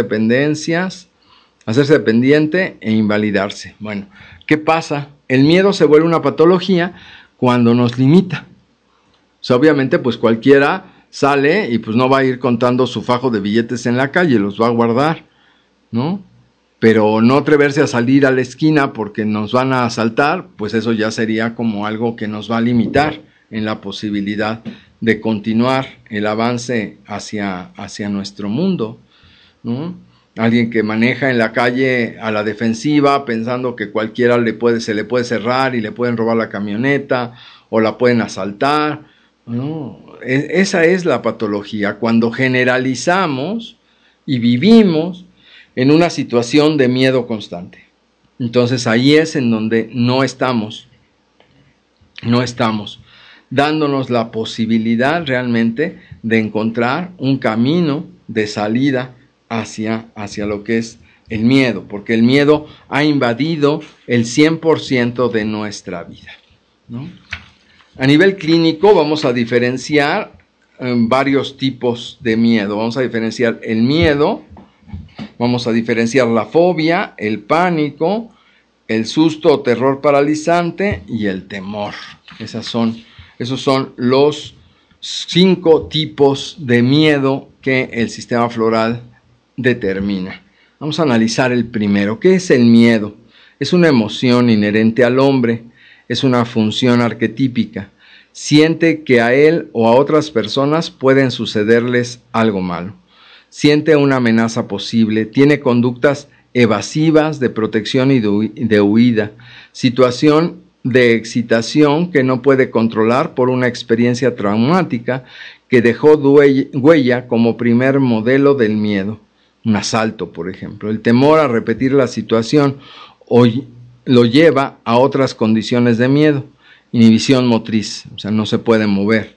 dependiente e invalidarse. Bueno, ¿qué pasa? El miedo se vuelve una patología cuando nos limita. O sea, obviamente, pues cualquiera sale y pues no va a ir contando su fajo de billetes en la calle, los va a guardar, ¿no? Pero no atreverse a salir a la esquina porque nos van a asaltar, pues eso ya sería como algo que nos va a limitar en la posibilidad de continuar el avance hacia nuestro mundo, ¿no? Alguien que maneja en la calle a la defensiva pensando que cualquiera se le puede cerrar y le pueden robar la camioneta o la pueden asaltar, ¿no? Esa es la patología, cuando generalizamos y vivimos en una situación de miedo constante. Entonces ahí es en donde no estamos dándonos la posibilidad realmente de encontrar un camino de salida hacia lo que es el miedo, porque el miedo ha invadido el 100% de nuestra vida, ¿no? A nivel clínico vamos a diferenciar varios tipos de miedo. Vamos a diferenciar el miedo, vamos a diferenciar la fobia, el pánico, el susto o terror paralizante y el temor. Esos son los 5 tipos de miedo que el sistema floral determina, Vamos a analizar el primero. ¿Qué es el miedo? Es una emoción inherente al hombre, es una función arquetípica. Siente que a él o a otras personas pueden sucederles algo malo. Siente una amenaza posible, tiene conductas evasivas de protección y de huida, situación de excitación que no puede controlar por una experiencia traumática que dejó huella como primer modelo del miedo. Un asalto, por ejemplo. El temor a repetir la situación lo lleva a otras condiciones de miedo. Inhibición motriz, o sea, no se puede mover.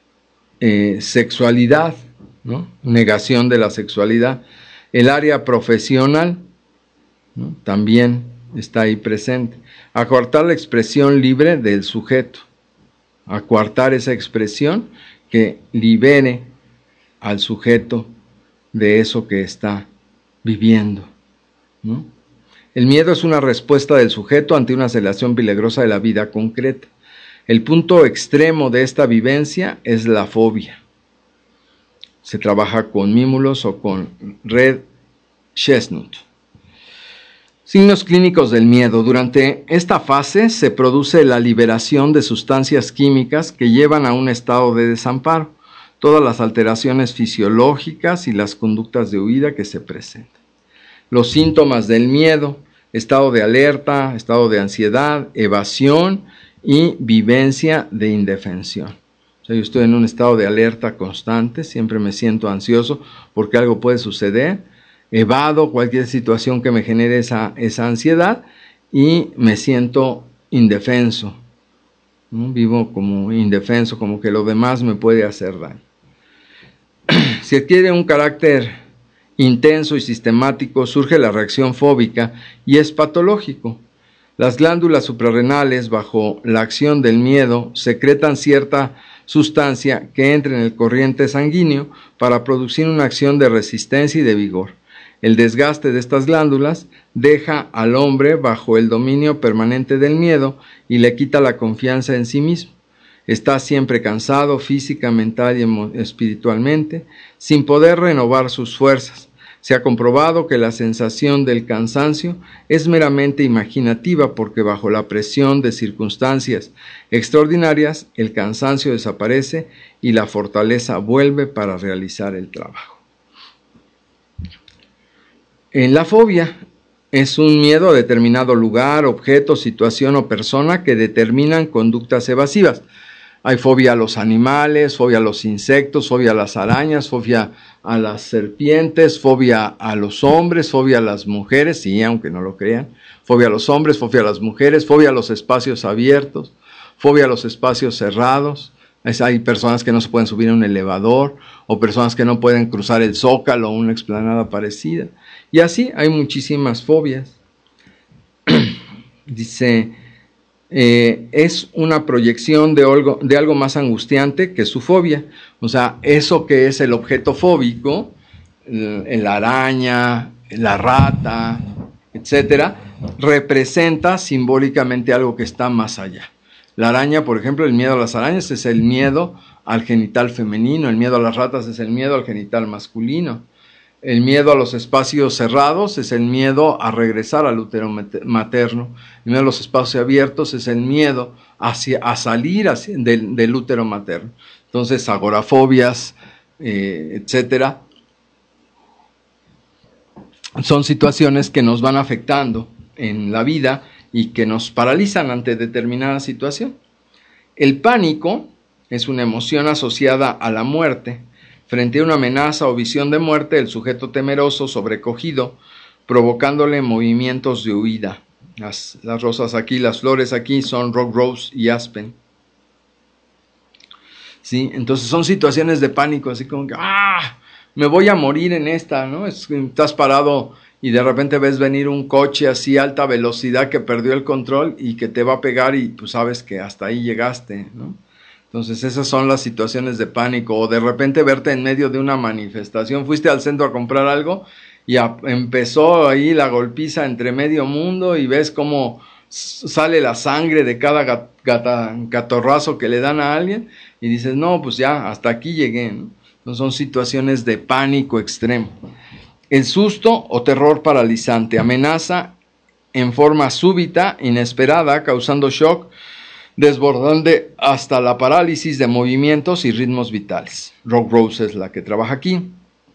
Sexualidad, ¿no? Negación de la sexualidad. El área profesional, ¿no? También está ahí presente. Acortar la expresión libre del sujeto. Acortar esa expresión que libere al sujeto de eso que está viviendo, ¿no? El miedo es una respuesta del sujeto ante una situación peligrosa de la vida concreta. El punto extremo de esta vivencia es la fobia. Se trabaja con Mimulus o con Red Chestnut. Signos clínicos del miedo. Durante esta fase se produce la liberación de sustancias químicas que llevan a un estado de desamparo, todas las alteraciones fisiológicas y las conductas de huida que se presentan. Los síntomas del miedo: estado de alerta, estado de ansiedad, evasión y vivencia de indefensión. O sea, yo estoy en un estado de alerta constante, siempre me siento ansioso porque algo puede suceder, evado cualquier situación que me genere esa ansiedad y me siento indefenso, ¿no? Vivo como indefenso, como que lo demás me puede hacer daño. Si adquiere un carácter intenso y sistemático, surge la reacción fóbica y es patológico. Las glándulas suprarrenales, bajo la acción del miedo, secretan cierta sustancia que entra en el corriente sanguíneo para producir una acción de resistencia y de vigor. El desgaste de estas glándulas deja al hombre bajo el dominio permanente del miedo y le quita la confianza en sí mismo. Está siempre cansado física, mental y espiritualmente, sin poder renovar sus fuerzas. Se ha comprobado que la sensación del cansancio es meramente imaginativa porque bajo la presión de circunstancias extraordinarias el cansancio desaparece y la fortaleza vuelve para realizar el trabajo. La fobia es un miedo a determinado lugar, objeto, situación o persona que determinan conductas evasivas. Hay fobia a los animales, fobia a los insectos, fobia a las arañas, fobia a las serpientes, fobia a los hombres, fobia a las mujeres, sí, aunque no lo crean, fobia a los hombres, fobia a las mujeres, fobia a los espacios abiertos, fobia a los espacios cerrados. Hay personas que no se pueden subir a un elevador o personas que no pueden cruzar el Zócalo o una explanada parecida. Y así hay muchísimas fobias. Dice, es una proyección de algo más angustiante que su fobia. O sea, eso que es el objeto fóbico, la araña, la rata, etcétera, representa simbólicamente algo que está más allá. La araña, por ejemplo, el miedo a las arañas es el miedo al genital femenino, el miedo a las ratas es el miedo al genital masculino. El miedo a los espacios cerrados es el miedo a regresar al útero materno. El miedo a los espacios abiertos es el miedo a salir del útero materno. Entonces, agorafobias, etcétera, son situaciones que nos van afectando en la vida y que nos paralizan ante determinada situación. El pánico es una emoción asociada a la muerte. Frente a una amenaza o visión de muerte, el sujeto temeroso, sobrecogido, provocándole movimientos de huida. Las rosas aquí, las flores aquí son rock rose y aspen. ¿Sí? Entonces son situaciones de pánico, así como que me voy a morir en esta, ¿no? Estás parado y de repente ves venir un coche así a alta velocidad que perdió el control y que te va a pegar y pues sabes que hasta ahí llegaste, ¿no? Entonces esas son las situaciones de pánico, o de repente verte en medio de una manifestación, fuiste al centro a comprar algo y empezó ahí la golpiza entre medio mundo y ves cómo sale la sangre de cada catorrazo que le dan a alguien y dices, no, pues ya, hasta aquí llegué, ¿no? Entonces son situaciones de pánico extremo. El susto o terror paralizante amenaza en forma súbita, inesperada, causando shock, desbordante hasta la parálisis de movimientos y ritmos vitales. Rock Rose es la que trabaja aquí.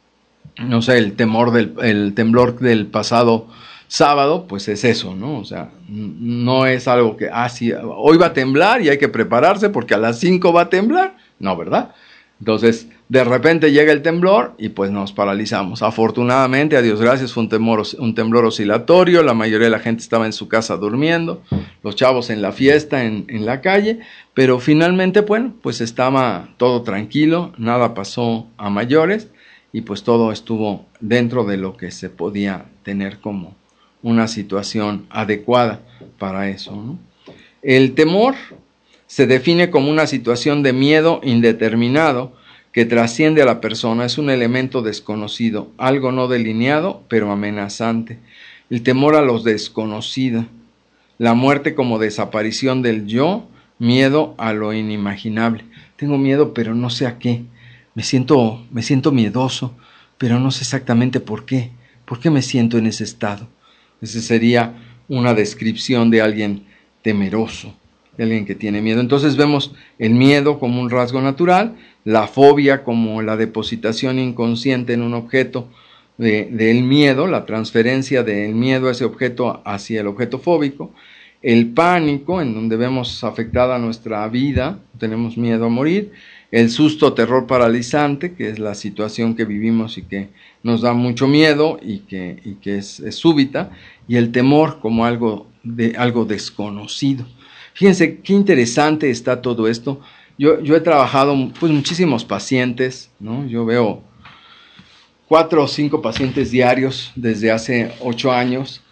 No sé, el temblor del pasado sábado, pues es eso, ¿no? O sea, no es algo que, sí, hoy va a temblar y hay que prepararse porque a las 5 va a temblar. No, ¿verdad? Entonces, de repente llega el temblor y pues nos paralizamos. Afortunadamente, a Dios gracias, fue un temblor oscilatorio, la mayoría de la gente estaba en su casa durmiendo, los chavos en la fiesta, en la calle, pero finalmente, bueno, pues estaba todo tranquilo, nada pasó a mayores y pues todo estuvo dentro de lo que se podía tener como una situación adecuada para eso, ¿no? El temor se define como una situación de miedo indeterminado que trasciende a la persona, es un elemento desconocido, algo no delineado, pero amenazante. El temor a lo desconocido, la muerte como desaparición del yo, miedo a lo inimaginable. Tengo miedo, pero no sé a qué. Me siento miedoso, pero no sé exactamente por qué. ¿Por qué me siento en ese estado? Esa sería una descripción de alguien temeroso, de alguien que tiene miedo. Entonces vemos el miedo como un rasgo natural, la fobia como la depositación inconsciente en un objeto del miedo, la transferencia del miedo a ese objeto hacia el objeto fóbico, el pánico, en donde vemos afectada nuestra vida, tenemos miedo a morir, el susto o terror paralizante, que es la situación que vivimos y que nos da mucho miedo y que es súbita, y el temor como algo desconocido. Fíjense qué interesante está todo esto. Yo he trabajado pues muchísimos pacientes, ¿no? Yo veo 4 o 5 pacientes diarios desde hace 8 años.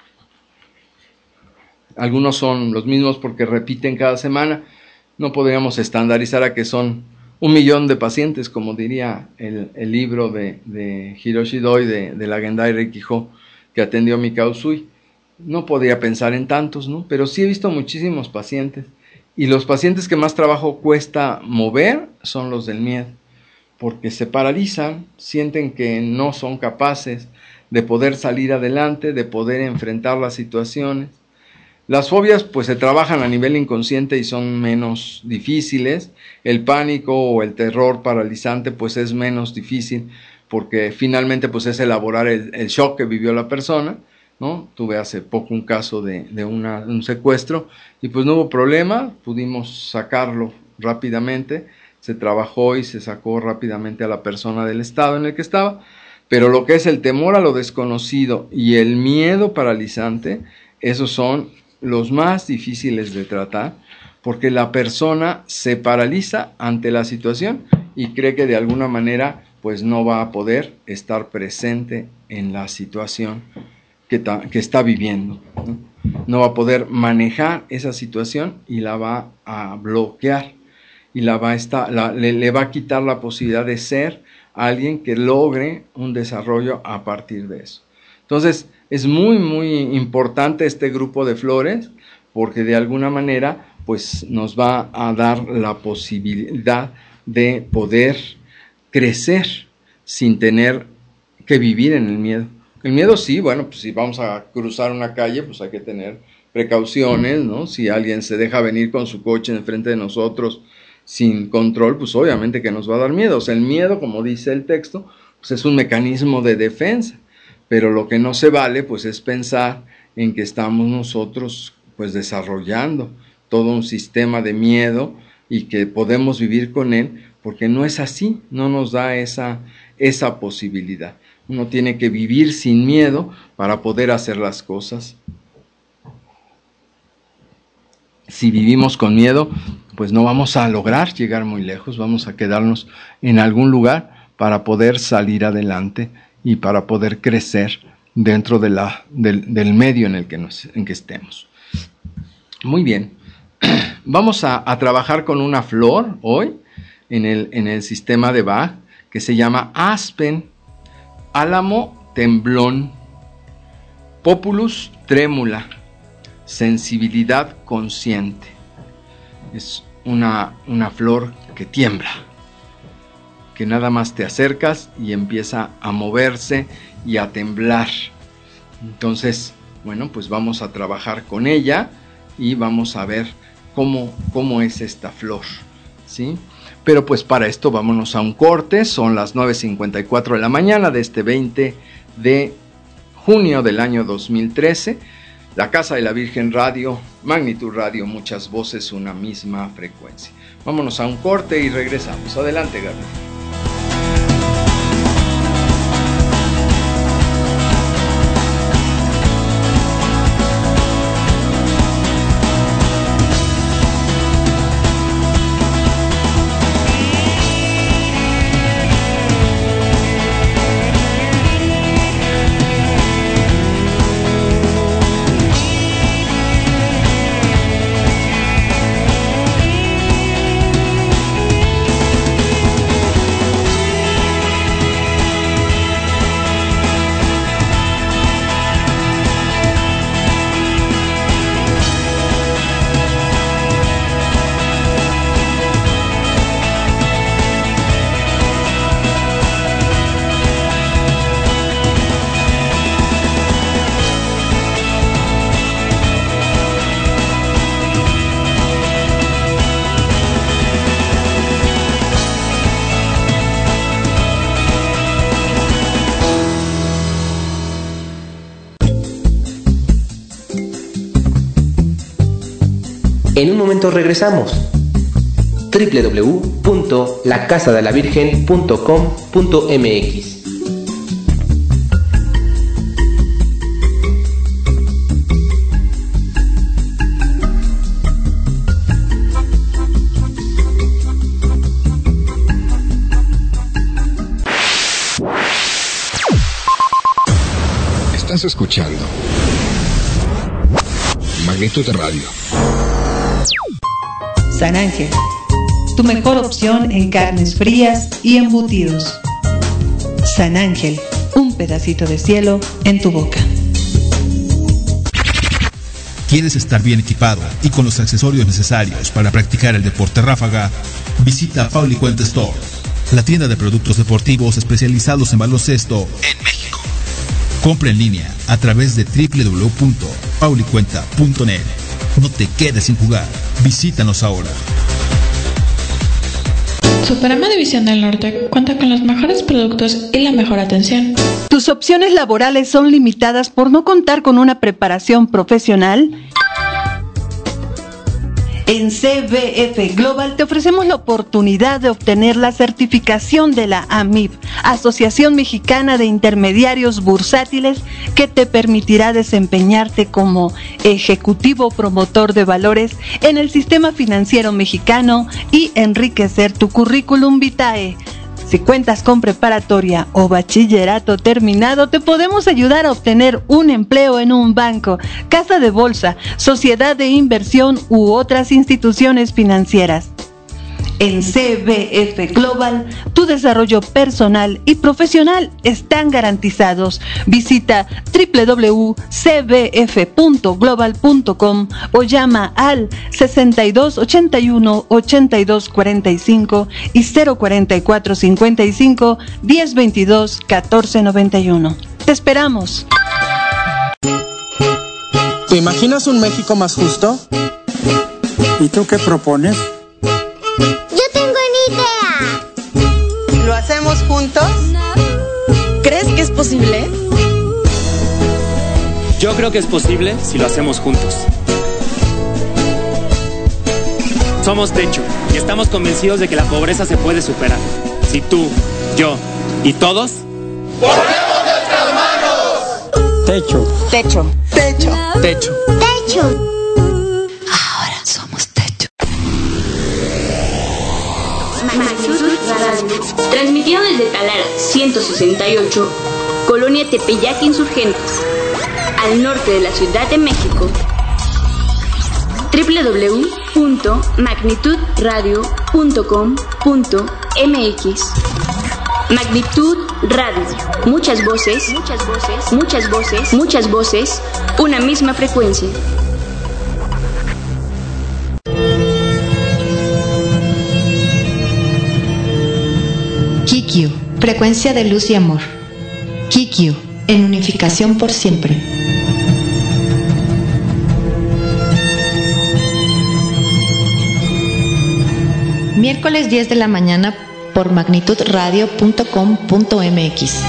Algunos son los mismos porque repiten cada semana. No podríamos estandarizar a que son 1 millón de pacientes, como diría el libro de Hiroshi Doi de la Gendai Reikiho que atendió Mikao Usui. No podría pensar en tantos, ¿no? Pero sí he visto muchísimos pacientes. Y los pacientes que más trabajo cuesta mover son los del miedo, porque se paralizan, sienten que no son capaces de poder salir adelante, de poder enfrentar las situaciones. Las fobias pues se trabajan a nivel inconsciente y son menos difíciles. El pánico o el terror paralizante pues es menos difícil, porque finalmente pues es elaborar el shock que vivió la persona, ¿no? Tuve hace poco un caso de un secuestro y pues no hubo problema, pudimos sacarlo rápidamente, se trabajó y se sacó rápidamente a la persona del estado en el que estaba, pero lo que es el temor a lo desconocido y el miedo paralizante, esos son los más difíciles de tratar, porque la persona se paraliza ante la situación y cree que de alguna manera pues no va a poder estar presente en la situación que está viviendo, ¿no? No va a poder manejar esa situación y la va a bloquear y le va a quitar la posibilidad de ser alguien que logre un desarrollo a partir de eso. Entonces es muy muy importante este grupo de flores, porque de alguna manera pues nos va a dar la posibilidad de poder crecer sin tener que vivir en el miedo. El miedo sí, bueno, pues si vamos a cruzar una calle, pues hay que tener precauciones, ¿no? Si alguien se deja venir con su coche enfrente de nosotros sin control, pues obviamente que nos va a dar miedo. O sea, el miedo, como dice el texto, pues es un mecanismo de defensa, pero lo que no se vale, pues es pensar en que estamos nosotros, pues desarrollando todo un sistema de miedo y que podemos vivir con él, porque no es así, no nos da esa posibilidad. Uno tiene que vivir sin miedo para poder hacer las cosas. Si vivimos con miedo, pues no vamos a lograr llegar muy lejos, vamos a quedarnos en algún lugar para poder salir adelante y para poder crecer dentro del medio en que estemos. Muy bien, vamos a trabajar con una flor hoy en el sistema de Bach que se llama aspen, álamo temblón, populus trémula, sensibilidad consciente. Es una flor que tiembla, que nada más te acercas y empieza a moverse y a temblar. Entonces, bueno, pues vamos a trabajar con ella y vamos a ver cómo es esta flor, ¿sí? Pero pues para esto vámonos a un corte. Son las 9:54 de la mañana de este 20 de junio del año 2013. La Casa de la Virgen Radio, Magnitud Radio, muchas voces, una misma frecuencia. Vámonos a un corte y regresamos. Adelante, Gabriel. En un momento regresamos. www.lacasadelavirgen.com.mx. Estás escuchando Magnitud Radio. San Ángel, tu mejor opción en carnes frías y embutidos. San Ángel, un pedacito de cielo en tu boca. ¿Quieres estar bien equipado y con los accesorios necesarios para practicar el deporte ráfaga? Visita Pauli Cuenta Store, la tienda de productos deportivos especializados en baloncesto en México. Compra en línea a través de www.paulicuenta.net. No te quedes sin jugar. Visítanos ahora. Superama División del Norte cuenta con los mejores productos y la mejor atención. ¿Tus opciones laborales son limitadas por no contar con una preparación profesional? En CBF Global te ofrecemos la oportunidad de obtener la certificación de la AMIB, Asociación Mexicana de Intermediarios Bursátiles, que te permitirá desempeñarte como ejecutivo promotor de valores en el sistema financiero mexicano y enriquecer tu currículum vitae. Si cuentas con preparatoria o bachillerato terminado, te podemos ayudar a obtener un empleo en un banco, casa de bolsa, sociedad de inversión u otras instituciones financieras. En CBF Global, tu desarrollo personal y profesional están garantizados. Visita www.cbf.global.com o llama al 6281-8245 y 044-55-1022-1491. ¡Te esperamos! ¿Te imaginas un México más justo? ¿Y tú qué propones? ¡Yo tengo una idea! ¿Lo hacemos juntos? ¿Crees que es posible? Yo creo que es posible si lo hacemos juntos. Somos Techo y estamos convencidos de que la pobreza se puede superar. Si tú, yo y todos ¡ponemos nuestras manos! Techo. Techo. Techo. Techo. Techo. Transmitido desde Talara 168, Colonia Tepeyac Insurgentes, al norte de la Ciudad de México. www.magnitudradio.com.mx. Magnitud Radio. Muchas voces, muchas voces, muchas voces, muchas voces, una misma frecuencia. Kikyu, frecuencia de luz y amor. Kikyu, en unificación por siempre. Miércoles 10 de la mañana por magnitudradio.com.mx.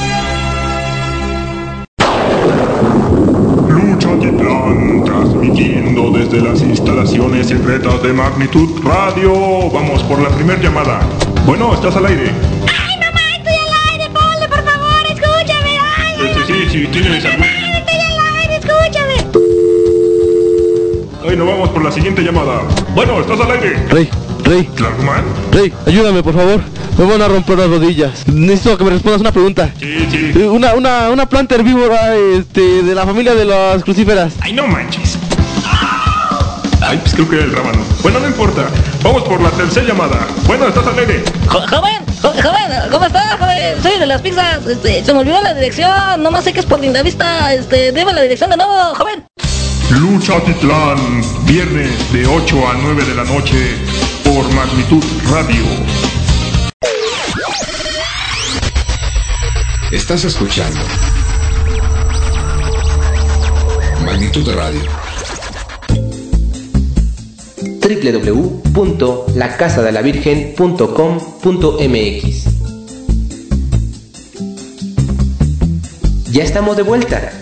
Lucha Titlán, transmitiendo desde las instalaciones secretas de Magnitud Radio. Vamos por la primera llamada. Bueno, estás al aire. ¡Ay, mamá, estoy al aire! ¡Ponle, por favor, escúchame! ¡Ay, sí, tienes algún... ¡Ay, estoy al aire, escúchame! Ay, no, vamos por la siguiente llamada. Bueno, estás al aire. Rey, ¿Clarkman? Rey, ayúdame, por favor. Me van a romper las rodillas. Necesito que me respondas una pregunta. Sí. Una planta herbívora, de la familia de las crucíferas. Ay, no manches. Ay, pues creo que era el rábano. Bueno, no importa. Vamos por la tercera llamada. Bueno, estás al aire. Joven, ¿cómo estás, joven? Soy de las pizzas. Se me olvidó la dirección. Nomás sé que es por Lindavista. Deme la dirección de nuevo, joven. Lucha Titlán, viernes de 8 a 9 de la noche por Magnitud Radio. Estás escuchando Magnitud Radio. www.lacasadelavirgen.com.mx. Ya estamos de vuelta.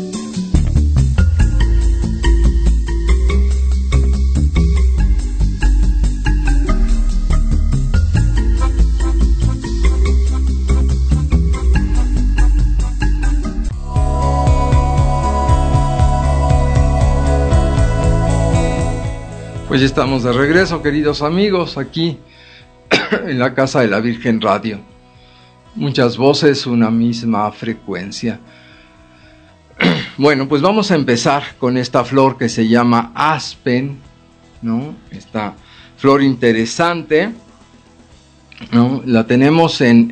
Pues ya estamos de regreso, queridos amigos, aquí en la Casa de la Virgen Radio. Muchas voces, una misma frecuencia. Bueno, pues vamos a empezar con esta flor que se llama aspen, ¿no? Esta flor interesante, ¿no? La tenemos en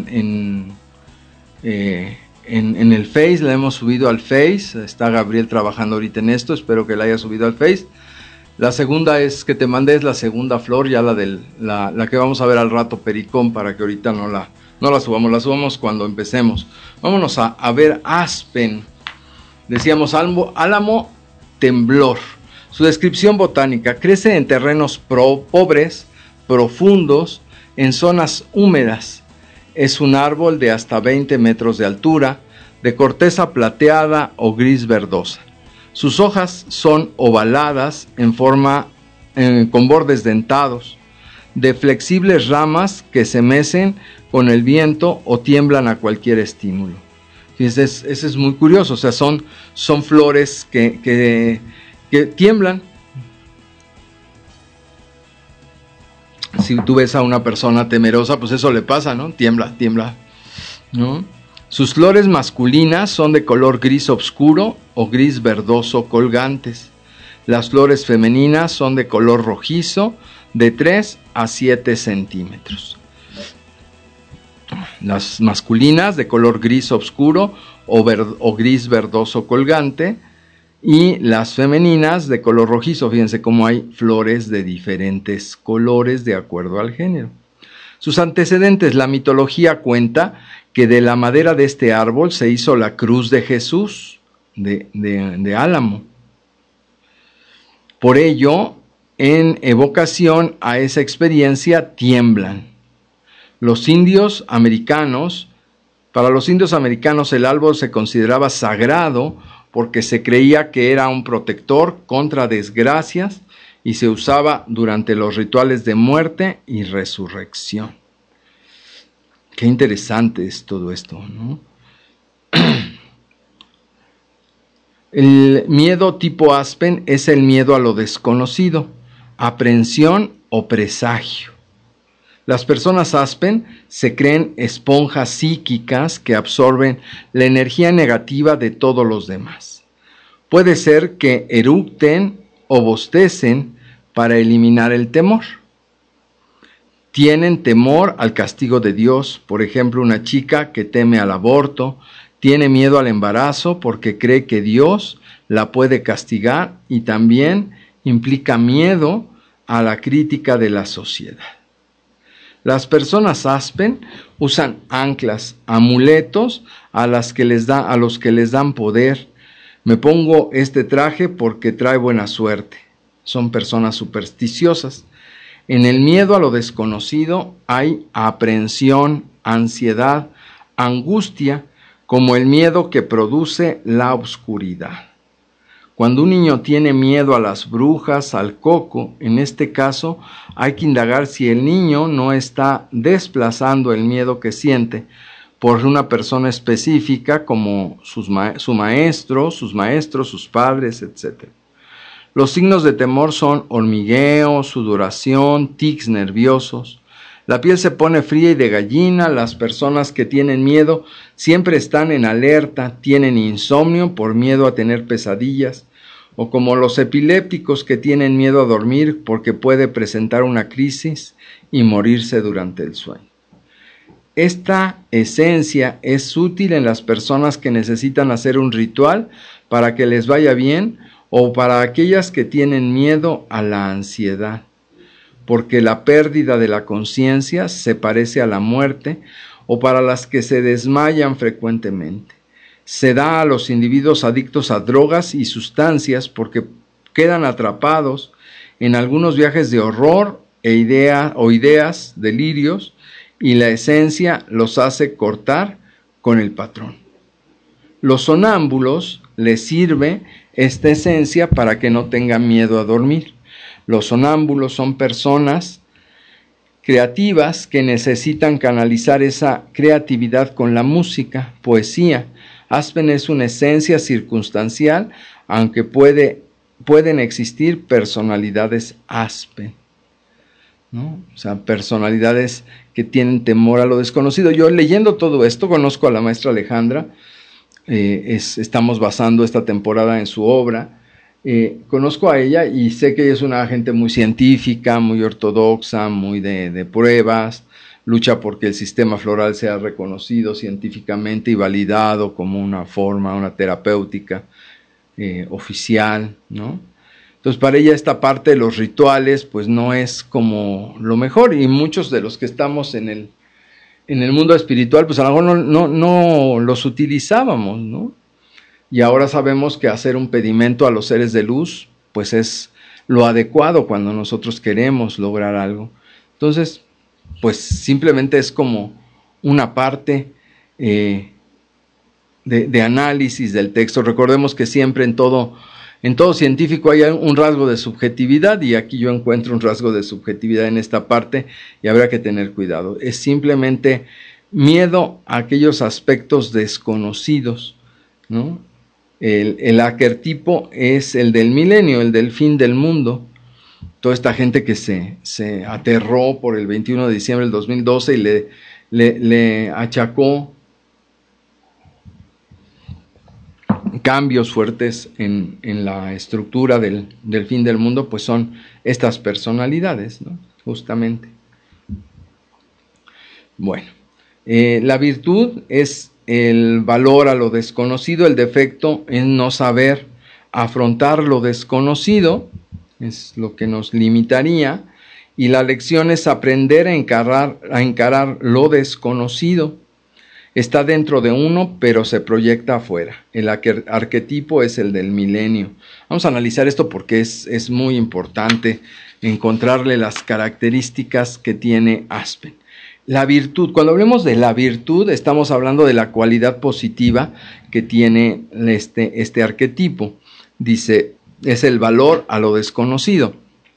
el Face, la hemos subido al Face. Está Gabriel trabajando ahorita en esto, espero que la haya subido al Face. La segunda es que te mandé, es la segunda flor, ya la que vamos a ver al rato, pericón, para que ahorita no la subamos cuando empecemos. Vámonos a ver aspen. Decíamos álamo temblor. Su descripción botánica: crece en terrenos pobres, profundos, en zonas húmedas. Es un árbol de hasta 20 metros de altura, de corteza plateada o gris verdosa. Sus hojas son ovaladas en forma con bordes dentados, de flexibles ramas que se mecen con el viento o tiemblan a cualquier estímulo. Fíjense, ese es muy curioso, o sea, son flores que tiemblan. Si tú ves a una persona temerosa, pues eso le pasa, ¿no? Tiembla, ¿no? Sus flores masculinas son de color gris oscuro o gris verdoso colgantes. Las flores femeninas son de color rojizo, de 3 a 7 centímetros. Las masculinas de color gris oscuro o gris verdoso colgante, y las femeninas de color rojizo. Fíjense cómo hay flores de diferentes colores de acuerdo al género. Sus antecedentes: la mitología cuenta que de la madera de este árbol se hizo la cruz de Jesús de álamo. Por ello, en evocación a esa experiencia, tiemblan. Para los indios americanos el árbol se consideraba sagrado porque se creía que era un protector contra desgracias y se usaba durante los rituales de muerte y resurrección. Qué interesante es todo esto, ¿no? El miedo tipo aspen es el miedo a lo desconocido, aprehensión o presagio. Las personas aspen se creen esponjas psíquicas que absorben la energía negativa de todos los demás. Puede ser que eructen o bostecen para eliminar el temor. Tienen temor al castigo de Dios. Por ejemplo, una chica que teme al aborto, tiene miedo al embarazo porque cree que Dios la puede castigar, y también implica miedo a la crítica de la sociedad. Las personas aspen usan anclas, amuletos a los que les dan poder. Me pongo este traje porque trae buena suerte. Son personas supersticiosas. En el miedo a lo desconocido hay aprehensión, ansiedad, angustia, como el miedo que produce la oscuridad. Cuando un niño tiene miedo a las brujas, al coco, en este caso hay que indagar si el niño no está desplazando el miedo que siente por una persona específica como su maestro, sus maestros, sus padres, etc. Los signos de temor son hormigueo, sudoración, tics nerviosos. La piel se pone fría y de gallina. Las personas que tienen miedo siempre están en alerta, tienen insomnio por miedo a tener pesadillas, o como los epilépticos que tienen miedo a dormir porque puede presentar una crisis y morirse durante el sueño. Esta esencia es útil en las personas que necesitan hacer un ritual para que les vaya bien, o para aquellas que tienen miedo a la ansiedad, porque la pérdida de la conciencia se parece a la muerte, o para las que se desmayan frecuentemente. Se da a los individuos adictos a drogas y sustancias porque quedan atrapados en algunos viajes de horror o ideas, delirios, y la esencia los hace cortar con el patrón. Los sonámbulos les sirve esta esencia para que no tengan miedo a dormir. Los sonámbulos son personas creativas que necesitan canalizar esa creatividad con la música, poesía. Aspen es una esencia circunstancial, aunque pueden existir personalidades Aspen, ¿no? O sea, personalidades que tienen temor a lo desconocido. Yo, leyendo todo esto, conozco a la maestra Alejandra. Estamos basando esta temporada en su obra. Conozco a ella y sé que ella es una gente muy científica, muy ortodoxa, muy de pruebas, lucha porque el sistema floral sea reconocido científicamente y validado como una forma, una terapéutica oficial, ¿no? Entonces, para ella esta parte de los rituales pues no es como lo mejor, y muchos de los que estamos en el mundo espiritual, pues a lo mejor no los utilizábamos, ¿no? Y ahora sabemos que hacer un pedimento a los seres de luz, pues es lo adecuado cuando nosotros queremos lograr algo. Entonces, pues simplemente es como una parte de análisis del texto. Recordemos que siempre en todo científico hay un rasgo de subjetividad, y aquí yo encuentro un rasgo de subjetividad en esta parte, y habrá que tener cuidado. Es simplemente miedo a aquellos aspectos desconocidos, ¿no? El arquetipo es el del milenio, el del fin del mundo. Toda esta gente que se aterró por el 21 de diciembre del 2012 y le achacó cambios fuertes en la estructura del fin del mundo, pues son estas personalidades, ¿no? Justamente. Bueno, la virtud es el valor a lo desconocido, el defecto es no saber afrontar lo desconocido, es lo que nos limitaría, y la lección es aprender a encarar lo desconocido. Está dentro de uno, pero se proyecta afuera. El arquetipo es el del milenio. Vamos a analizar esto porque es muy importante encontrarle las características que tiene Aspen. La virtud, cuando hablemos de la virtud, estamos hablando de la cualidad positiva que tiene este arquetipo. Dice, es el valor a lo desconocido.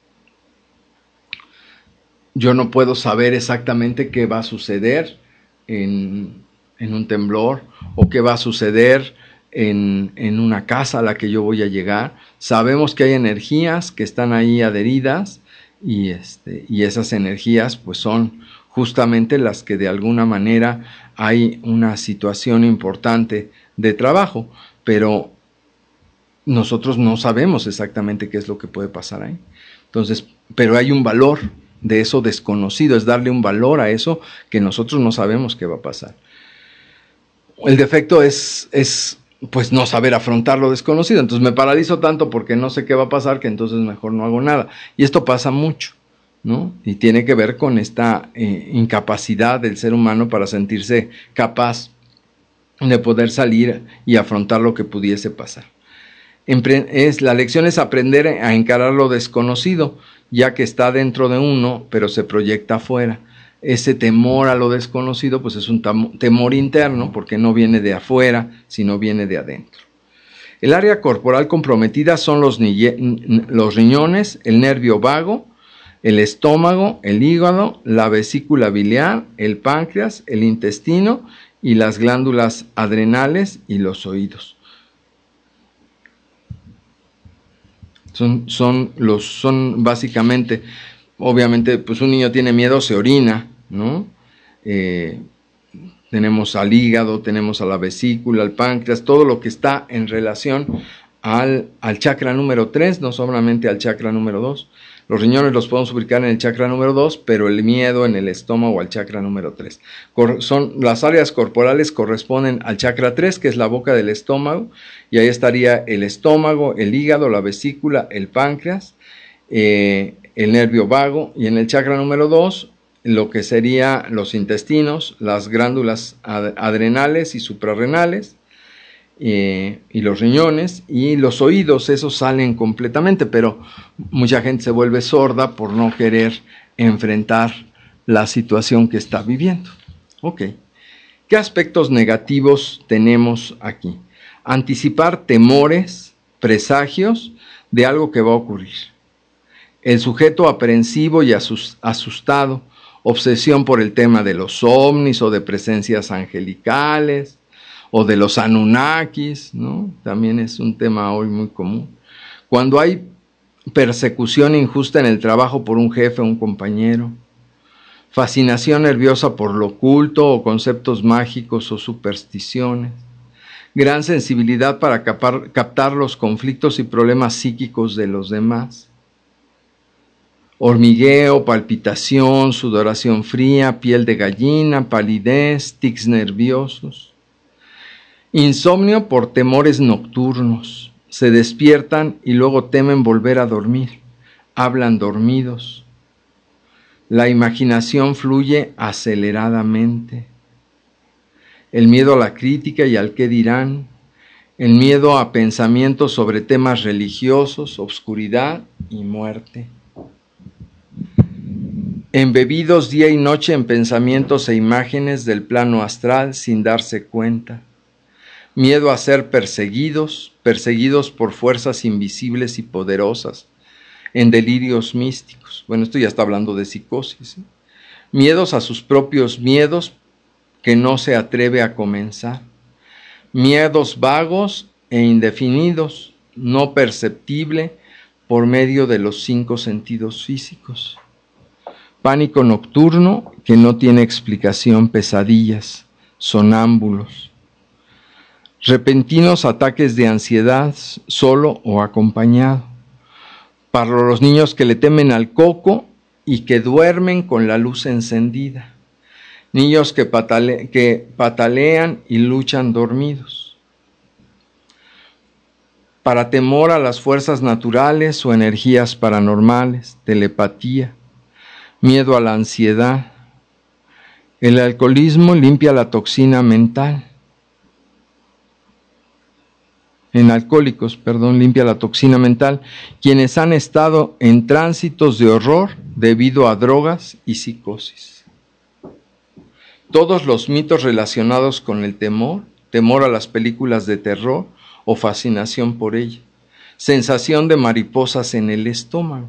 Yo no puedo saber exactamente qué va a suceder en un temblor, o qué va a suceder en una casa a la que yo voy a llegar. Sabemos que hay energías que están ahí adheridas, y esas energías pues son justamente las que de alguna manera hay una situación importante de trabajo, pero nosotros no sabemos exactamente qué es lo que puede pasar ahí. Entonces, pero hay un valor de eso desconocido, es darle un valor a eso que nosotros no sabemos qué va a pasar. El defecto es pues no saber afrontar lo desconocido. Entonces me paralizo tanto porque no sé qué va a pasar, que entonces mejor no hago nada. Y esto pasa mucho, ¿no? Y tiene que ver con esta incapacidad del ser humano para sentirse capaz de poder salir y afrontar lo que pudiese pasar. La lección es aprender a encarar lo desconocido, ya que está dentro de uno, pero se proyecta afuera. Ese temor a lo desconocido, pues es un temor interno, porque no viene de afuera, sino viene de adentro. El área corporal comprometida son los riñones, el nervio vago, el estómago, el hígado, la vesícula biliar, el páncreas, el intestino y las glándulas adrenales y los oídos. Son básicamente, obviamente, pues un niño tiene miedo, se orina, ¿no? Tenemos al hígado, tenemos a la vesícula, al páncreas, todo lo que está en relación al chakra número 3, no solamente al chakra número 2. Los riñones los podemos ubicar en el chakra número 2, pero el miedo en el estómago al chakra número 3. Las áreas corporales corresponden al chakra 3, que es la boca del estómago, y ahí estaría el estómago, el hígado, la vesícula, el páncreas, el nervio vago, y en el chakra número 2, lo que sería los intestinos, las glándulas adrenales y suprarrenales, y los riñones, y los oídos, esos salen completamente, pero mucha gente se vuelve sorda por no querer enfrentar la situación que está viviendo. Ok, ¿qué aspectos negativos tenemos aquí? Anticipar temores, presagios de algo que va a ocurrir. El sujeto aprensivo y asustado, obsesión por el tema de los ovnis o de presencias angelicales, o de los Anunnakis, ¿no? También es un tema hoy muy común. Cuando hay persecución injusta en el trabajo por un jefe o un compañero, fascinación nerviosa por lo oculto o conceptos mágicos o supersticiones, gran sensibilidad para captar los conflictos y problemas psíquicos de los demás, hormigueo, palpitación, sudoración fría, piel de gallina, palidez, tics nerviosos. Insomnio por temores nocturnos, se despiertan y luego temen volver a dormir, hablan dormidos. La imaginación fluye aceleradamente. El miedo a la crítica y al qué dirán, el miedo a pensamientos sobre temas religiosos, obscuridad y muerte. Embebidos día y noche en pensamientos e imágenes del plano astral sin darse cuenta. Miedo a ser perseguidos por fuerzas invisibles y poderosas, en delirios místicos. Bueno, esto ya está hablando de psicosis, ¿eh? Miedos a sus propios miedos que no se atreve a comenzar. Miedos vagos e indefinidos, no perceptible por medio de los 5 sentidos físicos. Pánico nocturno que no tiene explicación, pesadillas, sonámbulos. Repentinos ataques de ansiedad, solo o acompañado. Para los niños que le temen al coco y que duermen con la luz encendida. Niños que patalean y luchan dormidos. Para temor a las fuerzas naturales o energías paranormales, telepatía, miedo a la ansiedad. El alcoholismo limpia la toxina mental. Limpia la toxina mental, quienes han estado en tránsitos de horror debido a drogas y psicosis. Todos los mitos relacionados con el temor a las películas de terror o fascinación por ella, sensación de mariposas en el estómago.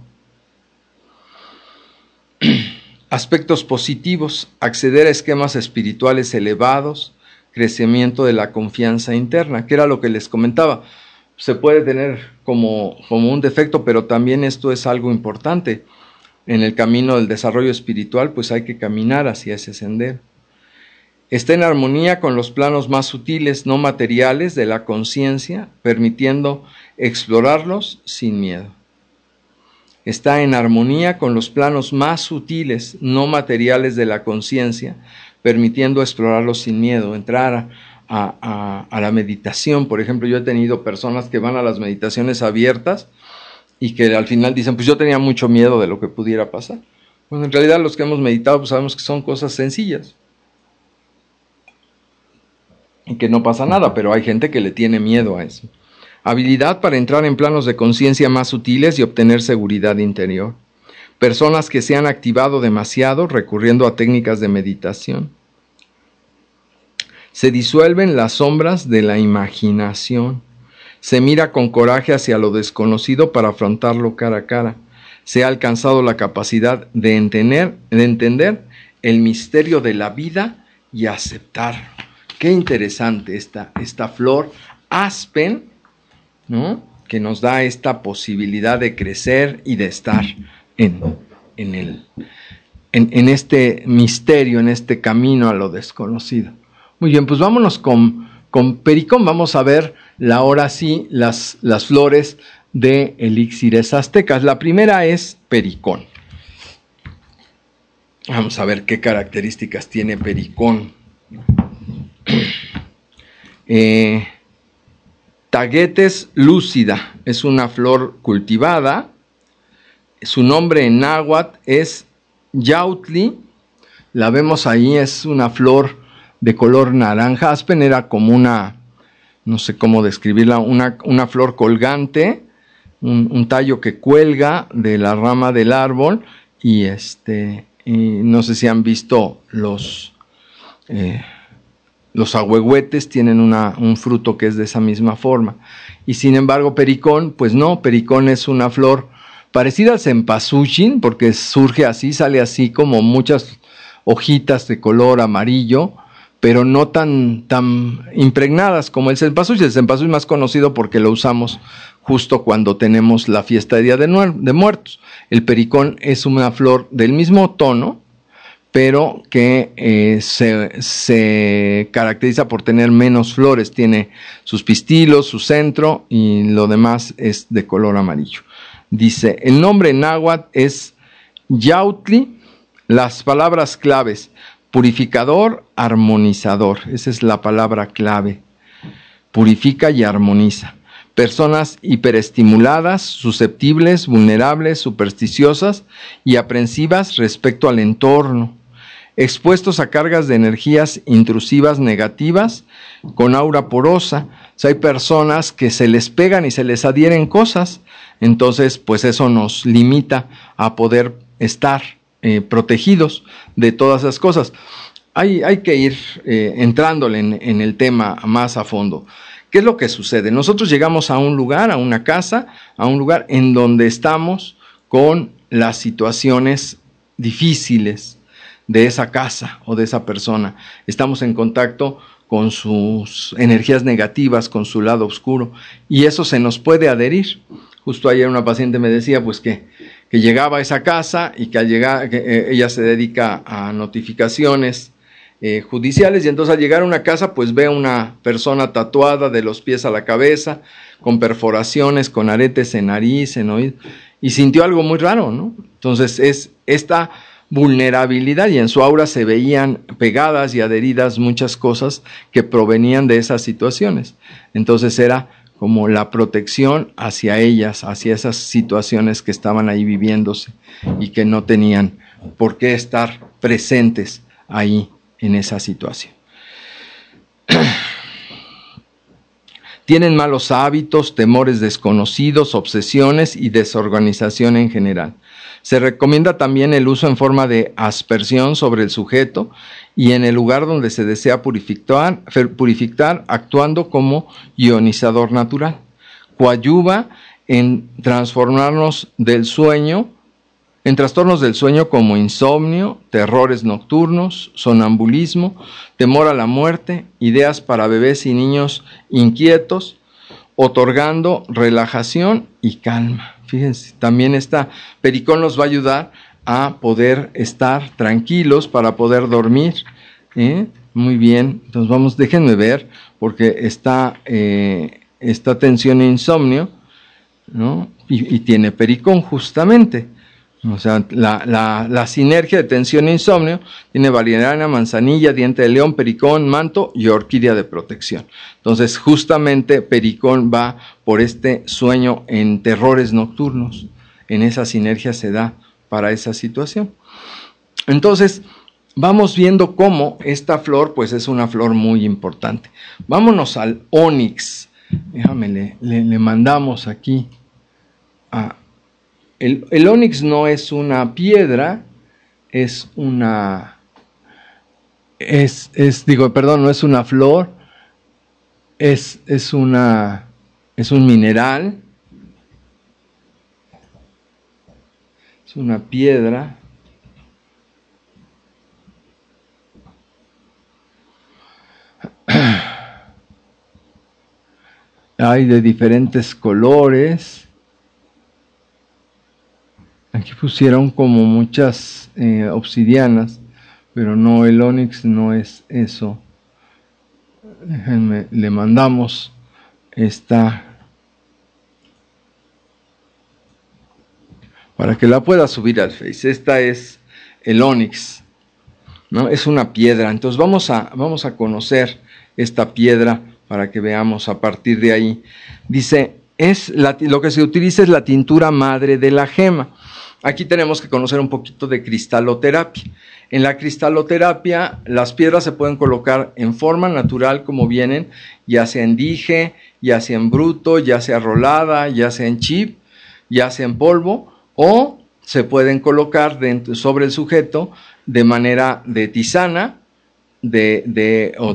Aspectos positivos, acceder a esquemas espirituales elevados, crecimiento de la confianza interna, que era lo que les comentaba. Se puede tener como un defecto, pero también esto es algo importante. En el camino del desarrollo espiritual, pues hay que caminar hacia ese sendero. Está en armonía con los planos más sutiles, no materiales de la conciencia, permitiendo explorarlos sin miedo. Está en armonía con los planos más sutiles, no materiales de la conciencia, permitiendo explorarlos sin miedo, entrar a la meditación. Por ejemplo, yo he tenido personas que van a las meditaciones abiertas y que al final dicen, pues yo tenía mucho miedo de lo que pudiera pasar. Bueno, en realidad los que hemos meditado pues sabemos que son cosas sencillas. y que no pasa nada, pero hay gente que le tiene miedo a eso. Habilidad para entrar en planos de conciencia más sutiles y obtener seguridad interior. Personas que se han activado demasiado recurriendo a técnicas de meditación. Se disuelven las sombras de la imaginación. Se mira con coraje hacia lo desconocido para afrontarlo cara a cara. Se ha alcanzado la capacidad de entender el misterio de la vida y aceptarlo. Qué interesante esta flor aspen, ¿no? Que nos da esta posibilidad de crecer y de estar en este misterio, en este camino a lo desconocido. Muy bien, pues vámonos con Pericón. Vamos a ver ahora sí las flores de elixires aztecas. La primera es Pericón. Vamos a ver qué características tiene Pericón. Tagetes lúcida es una flor cultivada. Su nombre en náhuatl es Yautli. La vemos ahí, es una flor de color naranja. Aspen era como una, no sé cómo describirla, una flor colgante, un tallo que cuelga de la rama del árbol y no sé si han visto los ahuehuetes, tienen un fruto que es de esa misma forma. Y sin embargo Pericón, pues no, Pericón es una flor parecida al cempasúchil, porque surge así, sale así como muchas hojitas de color amarillo, pero no tan impregnadas como el cempasúchil. El cempasúchil es más conocido porque lo usamos justo cuando tenemos la fiesta de Día de Muertos. El Pericón es una flor del mismo tono, pero que se caracteriza por tener menos flores. Tiene sus pistilos, su centro y lo demás es de color amarillo. Dice, el nombre en náhuatl es Yautli. Las palabras claves: purificador, armonizador. Esa es la palabra clave. Purifica y armoniza. Personas hiperestimuladas, susceptibles, vulnerables, supersticiosas y aprensivas respecto al entorno. Expuestos a cargas de energías intrusivas negativas con aura porosa. O sea, hay personas que se les pegan y se les adhieren cosas. Entonces, pues eso nos limita a poder estar protegidos de todas esas cosas. Hay que ir entrándole en el tema más a fondo. ¿Qué es lo que sucede? Nosotros llegamos a un lugar, a una casa, a un lugar en donde estamos con las situaciones difíciles de esa casa o de esa persona. Estamos en contacto con sus energías negativas, con su lado oscuro, y eso se nos puede adherir. Justo ayer una paciente me decía pues que llegaba a esa casa y que al llegar, ella se dedica a notificaciones judiciales, y entonces al llegar a una casa pues ve a una persona tatuada de los pies a la cabeza, con perforaciones, con aretes en nariz, en oído, y sintió algo muy raro, ¿no? Entonces es esta vulnerabilidad, y en su aura se veían pegadas y adheridas muchas cosas que provenían de esas situaciones. Entonces era como la protección hacia ellas, hacia esas situaciones que estaban ahí viviéndose y que no tenían por qué estar presentes ahí en esa situación. Tienen malos hábitos, temores desconocidos, obsesiones y desorganización en general. Se recomienda también el uso en forma de aspersión sobre el sujeto y en el lugar donde se desea purificar actuando como ionizador natural. Coadyuva en transformarnos del sueño, en trastornos del sueño como insomnio, terrores nocturnos, sonambulismo, temor a la muerte, ideas para bebés y niños inquietos, otorgando relajación y calma. Fíjense, también Pericón nos va a ayudar a poder estar tranquilos para poder dormir. Muy bien, entonces déjenme ver, porque está tensión e insomnio, ¿no? Y tiene Pericón justamente. O sea, la sinergia de tensión e insomnio tiene valeriana, manzanilla, diente de león, Pericón, manto y orquídea de protección. Entonces, justamente Pericón va por este sueño en terrores nocturnos. En esa sinergia se da para esa situación. Entonces, vamos viendo cómo esta flor pues es una flor muy importante. Vámonos al ónix. Déjame, le mandamos aquí a... El ónix no es una piedra, es una... no es una flor, es un mineral, es una piedra. Hay de diferentes colores. Aquí pusieron como muchas obsidianas, pero no, el ónix no es eso. Déjenme, le mandamos esta para que la pueda subir al Face. Esta es el ónix, ¿no? Es una piedra. Entonces vamos a conocer esta piedra para que veamos a partir de ahí. Dice, lo que se utiliza es la tintura madre de la gema. Aquí tenemos que conocer un poquito de cristaloterapia. En la cristaloterapia, las piedras se pueden colocar en forma natural como vienen, ya sea en dije, ya sea en bruto, ya sea rolada, ya sea en chip, ya sea en polvo, o se pueden colocar sobre el sujeto de manera de tisana o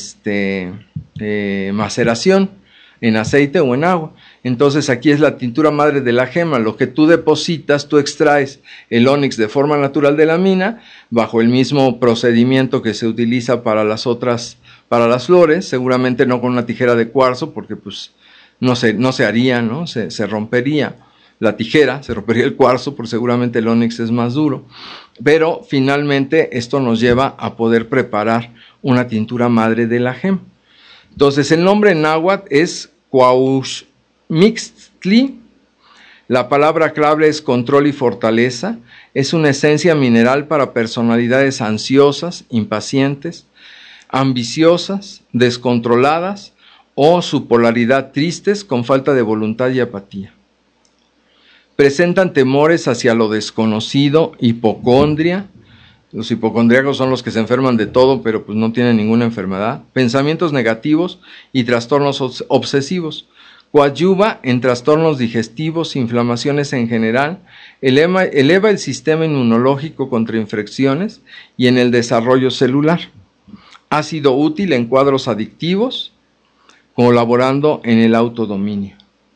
de maceración en aceite o en agua. Entonces aquí es la tintura madre de la gema. Lo que tú depositas, tú extraes el ónix de forma natural de la mina, bajo el mismo procedimiento que se utiliza para las flores, seguramente no con una tijera de cuarzo, porque pues no se haría, ¿no? Se rompería la tijera, se rompería el cuarzo, porque seguramente el ónix es más duro, pero finalmente esto nos lleva a poder preparar una tintura madre de la gema. Entonces el nombre en náhuatl es Cuauhxmixtli. La palabra clave es control y fortaleza. Es una esencia mineral para personalidades ansiosas, impacientes, ambiciosas, descontroladas o su polaridad tristes con falta de voluntad y apatía. Presentan temores hacia lo desconocido, hipocondria. Los hipocondríacos son los que se enferman de todo, pero pues no tienen ninguna enfermedad. Pensamientos negativos y trastornos obsesivos. Coadyuva en trastornos digestivos, inflamaciones en general, eleva el sistema inmunológico contra infecciones y en el desarrollo celular. Ha sido útil en cuadros adictivos, colaborando en el autodominio.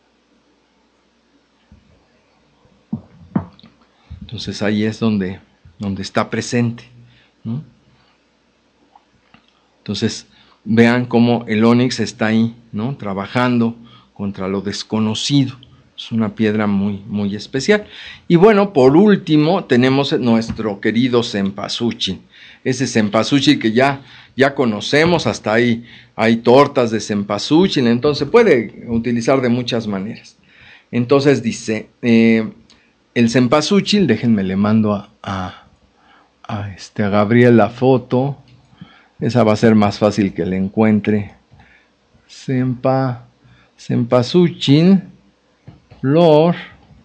Entonces ahí es donde está presente, ¿no? Entonces vean cómo el ónix está ahí, ¿no? Trabajando contra lo desconocido. Es una piedra muy, muy especial. Y bueno, por último tenemos nuestro querido cempasúchil. Ese cempasúchil que ya conocemos, hasta ahí hay tortas de cempasúchil, entonces se puede utilizar de muchas maneras. Entonces dice, el cempasúchil, déjenme le mando a Gabriel la foto, esa va a ser más fácil que le encuentre. Cempasúchil, flor.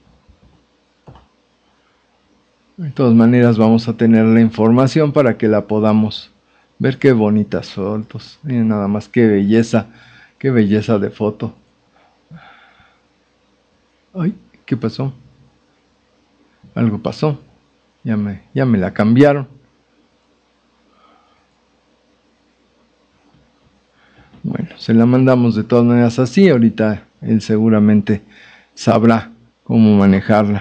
De todas maneras vamos a tener la información para que la podamos ver. Qué bonitas fotos, miren nada más, qué belleza de foto. Ay, ¿qué pasó? Algo pasó, ya me la cambiaron. Bueno, se la mandamos de todas maneras así, ahorita él seguramente sabrá cómo manejarla.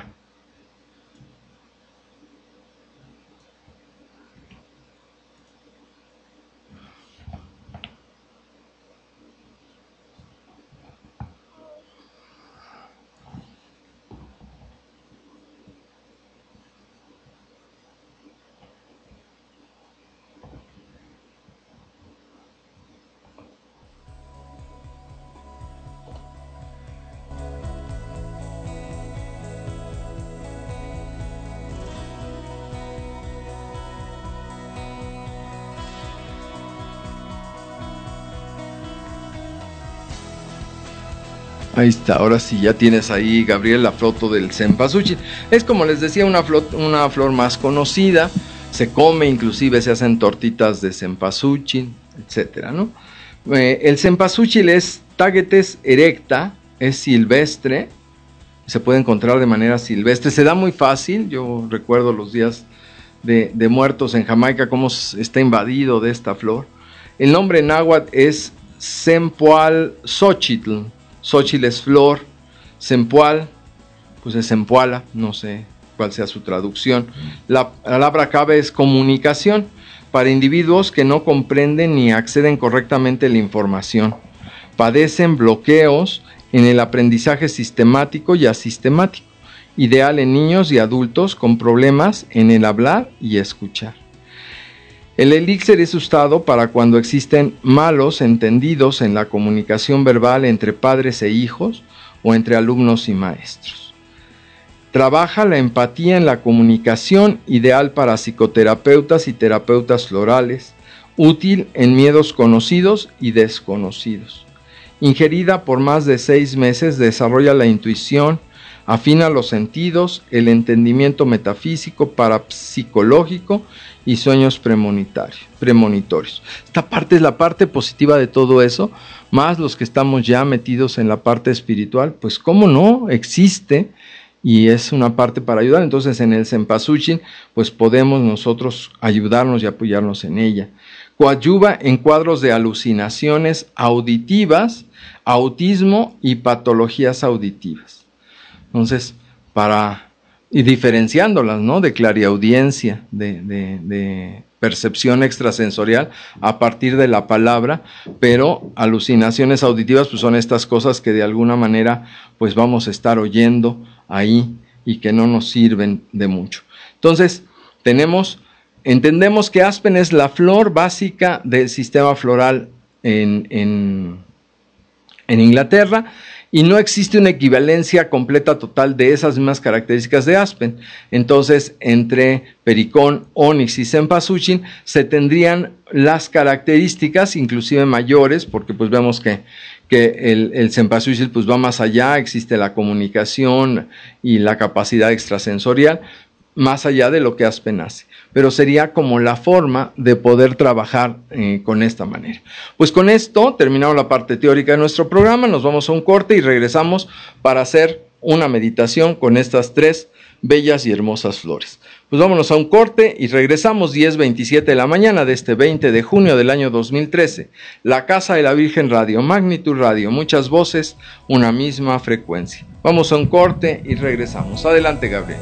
Ahí está, ahora sí ya tienes ahí, Gabriel, la foto del cempasúchil. Es como les decía, una flor más conocida, se come, inclusive se hacen tortitas de cempasúchil, etcétera, ¿no? El cempasúchil es Tagetes erecta, es silvestre, se puede encontrar de manera silvestre, se da muy fácil. Yo recuerdo los días de muertos en Jamaica, cómo está invadido de esta flor. El nombre en náhuatl es Sempoalxochitl, Xochitl es flor, Sempoal, pues es Sempoala, no sé cuál sea su traducción. La palabra clave es comunicación, para individuos que no comprenden ni acceden correctamente a la información. Padecen bloqueos en el aprendizaje sistemático y asistemático, ideal en niños y adultos con problemas en el hablar y escuchar. El elixir es usado para cuando existen malos entendidos en la comunicación verbal entre padres e hijos o entre alumnos y maestros. Trabaja la empatía en la comunicación, ideal para psicoterapeutas y terapeutas florales, útil en miedos conocidos y desconocidos. Ingerida por más de 6 meses, desarrolla la intuición, afina los sentidos, el entendimiento metafísico, parapsicológico y sueños premonitorios. Esta parte es la parte positiva de todo eso, más los que estamos ya metidos en la parte espiritual, pues cómo no, existe y es una parte para ayudar. Entonces en el cempasúchil pues podemos nosotros ayudarnos y apoyarnos en ella. Coadyuva en cuadros de alucinaciones auditivas, autismo y patologías auditivas. Entonces, y diferenciándolas, ¿no? De clariaudiencia, de percepción extrasensorial a partir de la palabra, pero alucinaciones auditivas pues son estas cosas que de alguna manera pues vamos a estar oyendo ahí y que no nos sirven de mucho. Entonces, entendemos que aspen es la flor básica del sistema floral en Inglaterra, y no existe una equivalencia completa total de esas mismas características de aspen. Entonces, entre pericón, onix y cempasúchil se tendrían las características inclusive mayores, porque pues vemos que el cempasúchil pues va más allá, existe la comunicación y la capacidad extrasensorial, más allá de lo que aspen hace. Pero sería como la forma de poder trabajar con esta manera. Pues con esto terminamos la parte teórica de nuestro programa, nos vamos a un corte y regresamos para hacer una meditación con estas 3 bellas y hermosas flores. Pues vámonos a un corte y regresamos 10:27 de la mañana de este 20 de junio del año 2013. La Casa de la Virgen Radio, Magnitud Radio, muchas voces, una misma frecuencia. Vamos a un corte y regresamos. Adelante, Gabriel.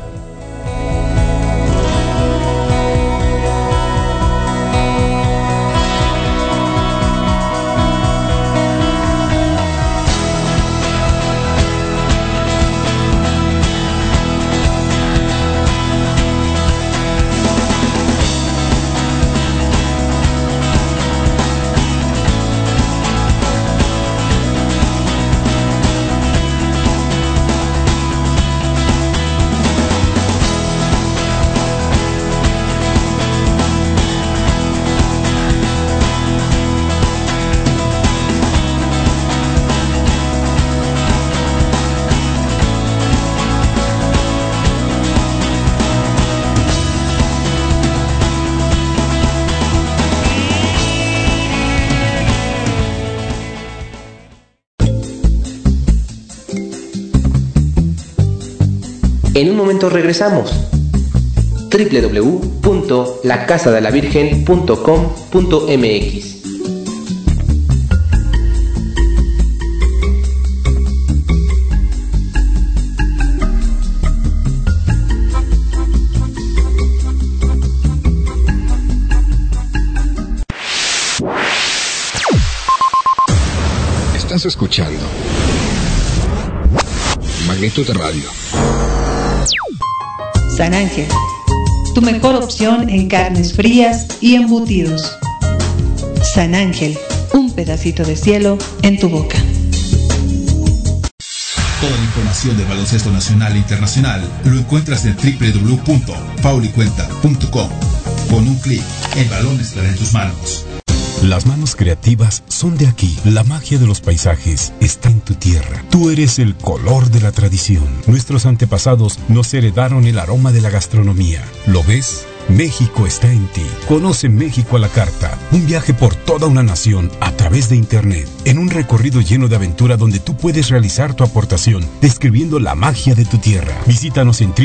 En un momento regresamos. www.lacasadelavirgen.com.mx. Estás escuchando Magnitud Radio. San Ángel, tu mejor opción en carnes frías y embutidos. San Ángel, un pedacito de cielo en tu boca. Toda la información de baloncesto nacional e internacional lo encuentras en www.paulicuenta.com. Con un clic, el balón estará en tus manos. Las manos creativas son de aquí. La magia de los paisajes está en tu tierra. Tú eres el color de la tradición. Nuestros antepasados nos heredaron el aroma de la gastronomía. ¿Lo ves? México está en ti. Conoce México a la carta. Un viaje por toda una nación a través de Internet. En un recorrido lleno de aventura donde tú puedes realizar tu aportación, describiendo la magia de tu tierra. Visítanos en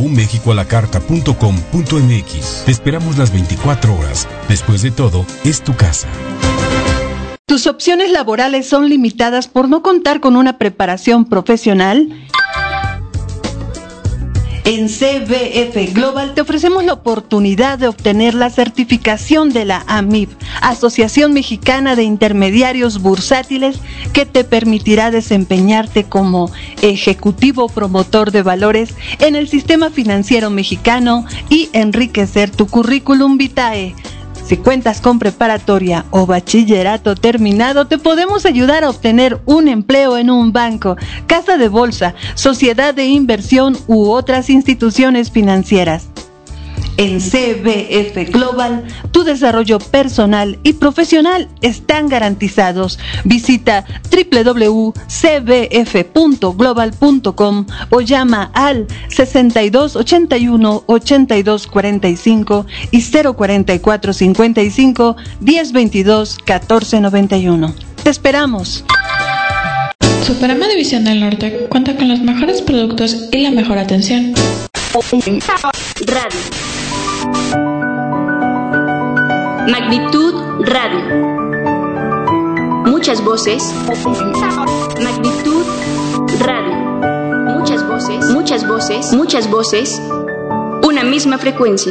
www.mexicoalacarta.com.mx. Te esperamos las 24 horas. Después de todo, es tu casa. ¿Tus opciones laborales son limitadas por no contar con una preparación profesional? En CBF Global te ofrecemos la oportunidad de obtener la certificación de la AMIB, Asociación Mexicana de Intermediarios Bursátiles, que te permitirá desempeñarte como ejecutivo promotor de valores en el sistema financiero mexicano y enriquecer tu currículum vitae. Si cuentas con preparatoria o bachillerato terminado, te podemos ayudar a obtener un empleo en un banco, casa de bolsa, sociedad de inversión u otras instituciones financieras. En CBF Global, tu desarrollo personal y profesional están garantizados. Visita www.cbf.global.com o llama al 6281-8245 y 04455-1022-1491. ¡Te esperamos! Superama División del Norte cuenta con los mejores productos y la mejor atención. Radio. Magnitud Radio. Muchas voces. Magnitud Radio. Muchas voces. Muchas voces. Muchas voces. Una misma frecuencia.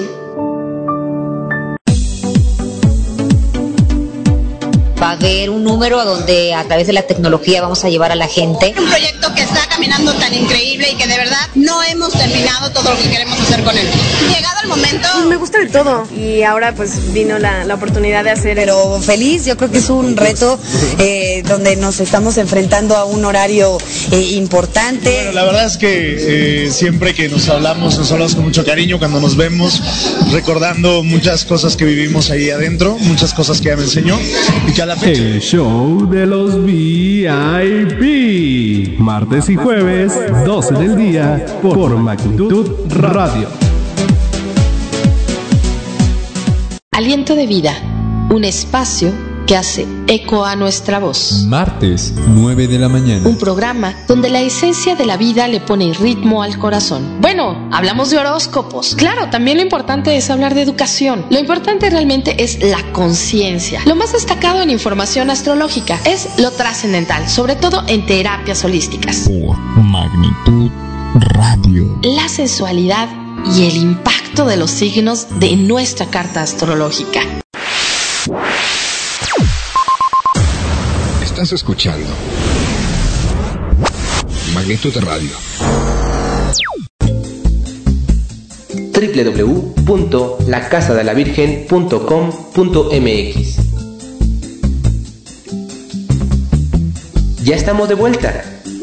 Va a haber un número a donde a través de la tecnología vamos a llevar a la gente. Un proyecto que está caminando tan increíble y que de verdad no hemos terminado todo lo que queremos hacer con él. Llegado el momento... Me gusta de todo y ahora pues vino la oportunidad de hacer... Pero feliz, yo creo que es un reto donde nos estamos enfrentando a un horario importante. Bueno, la verdad es que siempre que nos hablamos con mucho cariño cuando nos vemos, recordando muchas cosas que vivimos ahí adentro, muchas cosas que ella me enseñó y que a la fecha... El show de los VIP, martes y jueves, 12 del día, por Magnitud Radio. Aliento de vida, un espacio que hace eco a nuestra voz. Martes, 9 de la mañana. Un programa donde la esencia de la vida le pone ritmo al corazón. Bueno, hablamos de horóscopos. Claro, también lo importante es hablar de educación. Lo importante realmente es la conciencia. Lo más destacado en información astrológica es lo trascendental, sobre todo en terapias holísticas. Por Magnitud Radio. La sensualidad y el impacto de los signos de nuestra carta astrológica. Estás escuchando Magnitud Radio. www.lacasadelavirgen.com.mx. Ya estamos de vuelta.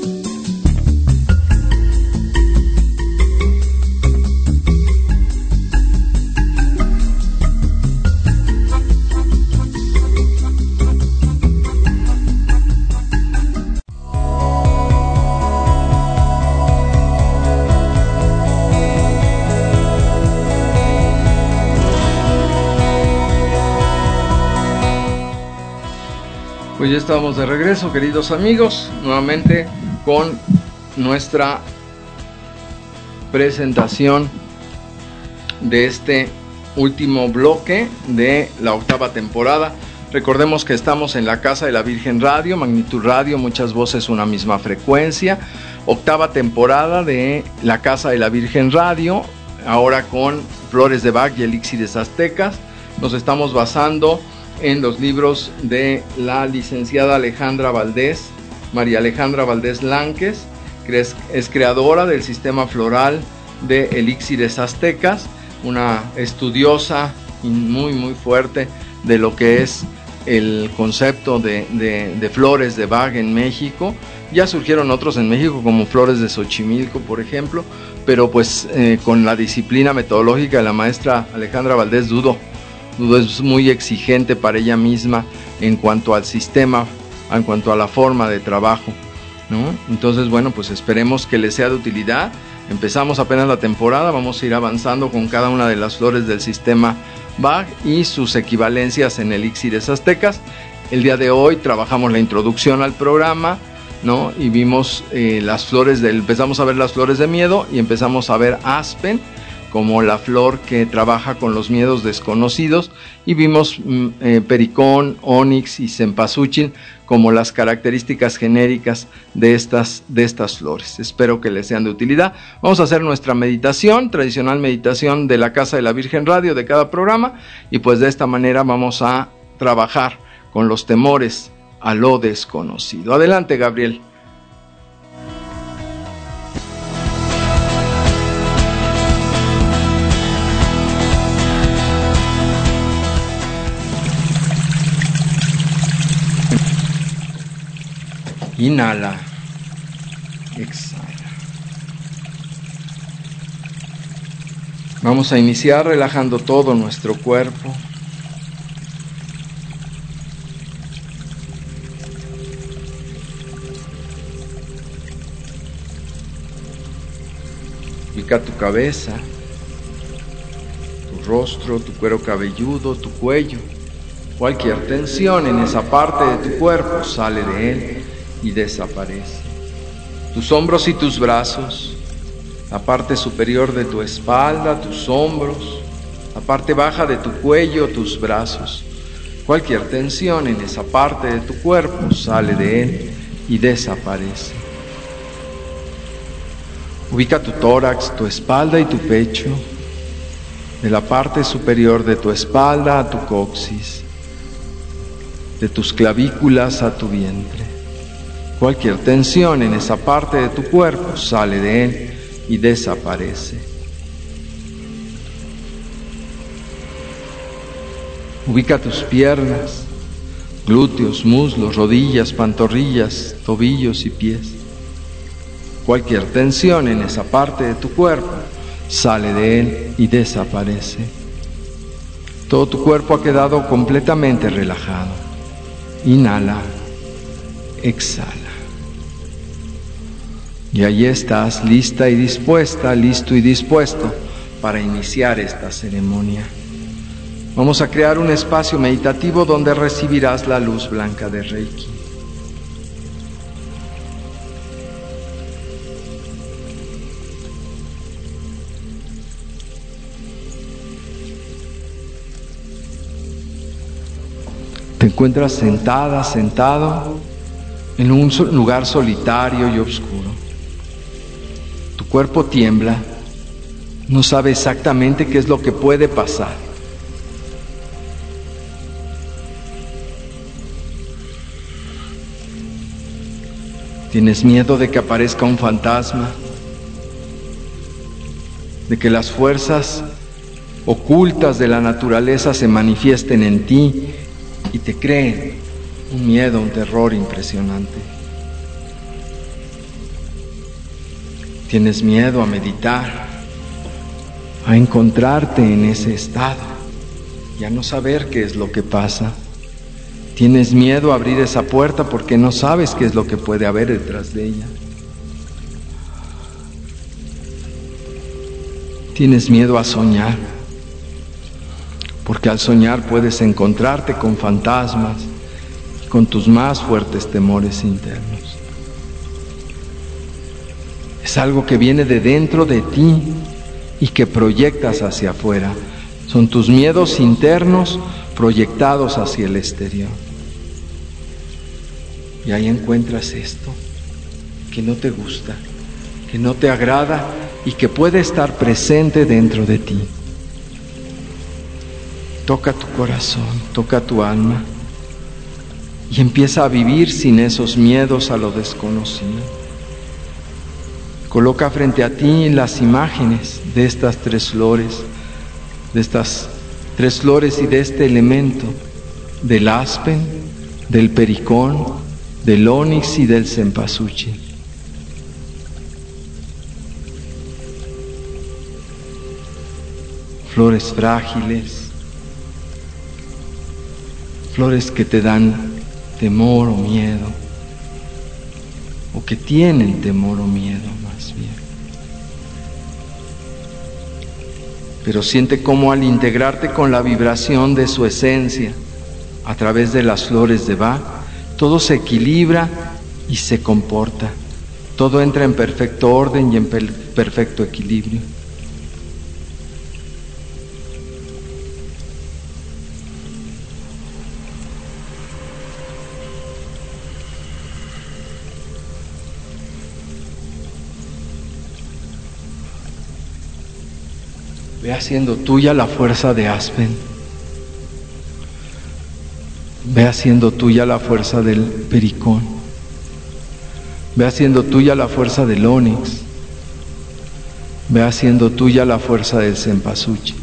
Pues ya estamos de regreso, queridos amigos, nuevamente con nuestra presentación de este último bloque de la octava temporada. Recordemos que estamos en la Casa de la Virgen Radio, Magnitud Radio, muchas voces, una misma frecuencia. Octava temporada de la Casa de la Virgen Radio, ahora con Flores de Bach y Elixires Aztecas. Nos estamos basando en los libros de la licenciada Alejandra Valdés, María Alejandra Valdés Lánquez, que es creadora del sistema floral de Elixires Aztecas, una estudiosa y muy fuerte de lo que es el concepto de flores de Bach en México. Ya surgieron otros en México como flores de Xochimilco, por ejemplo, pero pues con la disciplina metodológica de la maestra Alejandra Valdés dudo, es muy exigente para ella misma en cuanto al sistema, en cuanto a la forma de trabajo, ¿no? Entonces, bueno, pues esperemos que les sea de utilidad. Empezamos apenas la temporada, vamos a ir avanzando con cada una de las flores del sistema Bach y sus equivalencias en elixires aztecas. El día de hoy trabajamos la introducción al programa, ¿no? Y vimos empezamos a ver las flores de miedo y empezamos a ver aspen como la flor que trabaja con los miedos desconocidos, y vimos pericón, onix y cempasúchil como las características genéricas de estas flores. Espero que les sean de utilidad. Vamos a hacer nuestra meditación, tradicional meditación de la Casa de la Virgen Radio de cada programa, y pues de esta manera vamos a trabajar con los temores a lo desconocido. Adelante, Gabriel. Inhala, exhala. Vamos a iniciar relajando todo nuestro cuerpo. Ubica tu cabeza, tu rostro, tu cuero cabelludo, tu cuello. Cualquier tensión en esa parte de tu cuerpo sale de él y desaparece. Tus hombros y tus brazos, la parte superior de tu espalda, tus hombros, la parte baja de tu cuello, tus brazos. Cualquier tensión en esa parte de tu cuerpo sale de él y desaparece. Ubica tu tórax, tu espalda y tu pecho, de la parte superior de tu espalda a tu coxis, de tus clavículas a tu vientre. Cualquier tensión en esa parte de tu cuerpo sale de él y desaparece. Ubica tus piernas, glúteos, muslos, rodillas, pantorrillas, tobillos y pies. Cualquier tensión en esa parte de tu cuerpo sale de él y desaparece. Todo tu cuerpo ha quedado completamente relajado. Inhala, exhala. Y ahí estás, lista y dispuesta, listo y dispuesto para iniciar esta ceremonia. Vamos a crear un espacio meditativo donde recibirás la luz blanca de Reiki. Te encuentras sentada, sentado en un lugar solitario y oscuro. Tu cuerpo tiembla, no sabe exactamente qué es lo que puede pasar. Tienes miedo de que aparezca un fantasma, de que las fuerzas ocultas de la naturaleza se manifiesten en ti y te creen un miedo, un terror impresionante. Tienes miedo a meditar, a encontrarte en ese estado y a no saber qué es lo que pasa. Tienes miedo a abrir esa puerta porque no sabes qué es lo que puede haber detrás de ella. Tienes miedo a soñar, porque al soñar puedes encontrarte con fantasmas y con tus más fuertes temores internos. Es algo que viene de dentro de ti y que proyectas hacia afuera. Son tus miedos internos proyectados hacia el exterior. Y ahí encuentras esto que no te gusta, que no te agrada y que puede estar presente dentro de ti. Toca tu corazón, toca tu alma y empieza a vivir sin esos miedos a lo desconocido. Coloca frente a ti las imágenes de estas tres flores, y de este elemento, del aspen, del pericón, del onix y del cempasúchil. Flores frágiles, flores que te dan temor o miedo, o que tienen temor o miedo más bien. Pero siente cómo al integrarte con la vibración de su esencia a través de las flores de Bach, todo se equilibra y se comporta. Todo entra en perfecto orden y en perfecto equilibrio. Ve haciendo tuya la fuerza de Aspen. Ve haciendo tuya la fuerza del pericón. Ve haciendo tuya la fuerza del ónix. Ve haciendo tuya la fuerza del cempasúchil.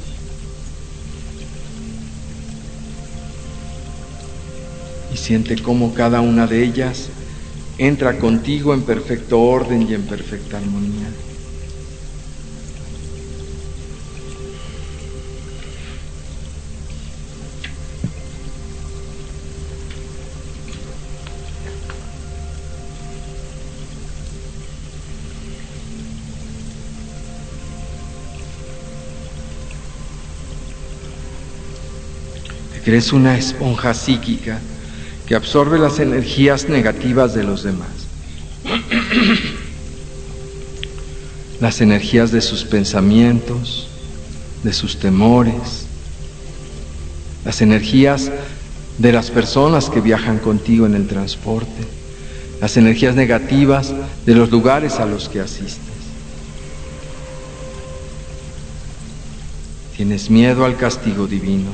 Y siente cómo cada una de ellas entra contigo en perfecto orden y en perfecta armonía. Eres una esponja psíquica que absorbe las energías negativas de los demás, las energías de sus pensamientos, de sus temores, las energías de las personas que viajan contigo en el transporte, las energías negativas de los lugares a los que asistes. Tienes miedo al castigo divino.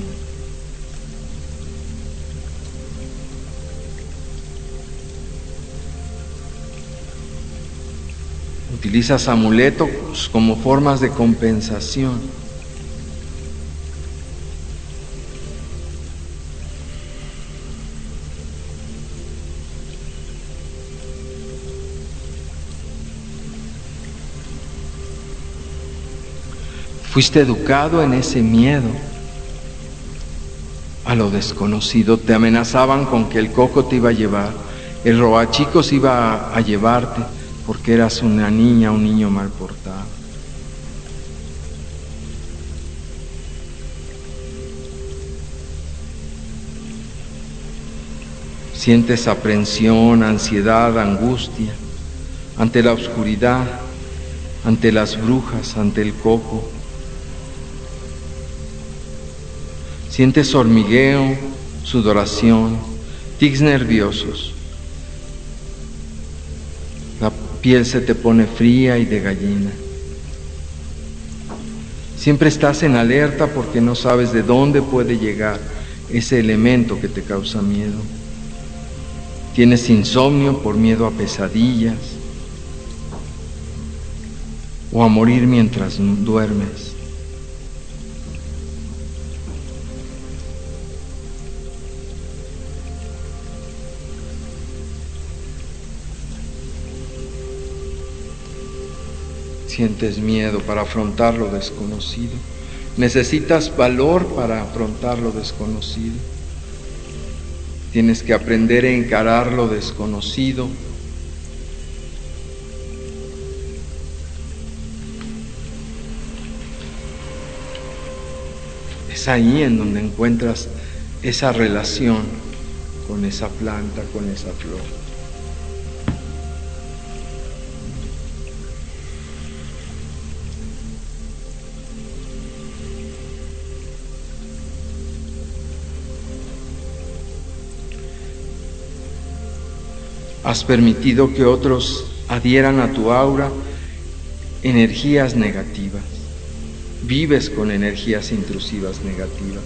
Utilizas amuletos como formas de compensación. Fuiste educado en ese miedo a lo desconocido. Te amenazaban con que el coco te iba a llevar, el robachicos iba a llevarte, porque eras una niña, un niño mal portado. Sientes aprensión, ansiedad, angustia ante la oscuridad, ante las brujas, ante el coco. Sientes hormigueo, sudoración, tics nerviosos. La piel se te pone fría y de gallina. Siempre estás en alerta porque no sabes de dónde puede llegar ese elemento que te causa miedo. Tienes insomnio por miedo a pesadillas o a morir mientras duermes. Sientes miedo para afrontar lo desconocido. Necesitas valor para afrontar lo desconocido. Tienes que aprender a encarar lo desconocido. Es ahí en donde encuentras esa relación con esa planta, con esa flor. Has permitido que otros adhieran a tu aura energías negativas. Vives con energías intrusivas negativas.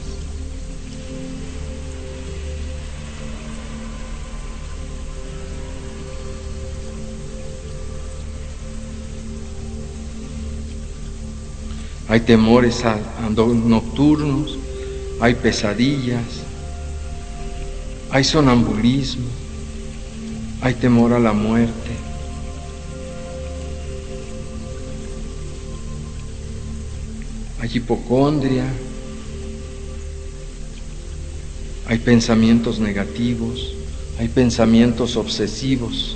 Hay temores nocturnos, hay pesadillas, hay sonambulismo. Hay temor a la muerte. Hay hipocondria. Hay pensamientos negativos. Hay pensamientos obsesivos.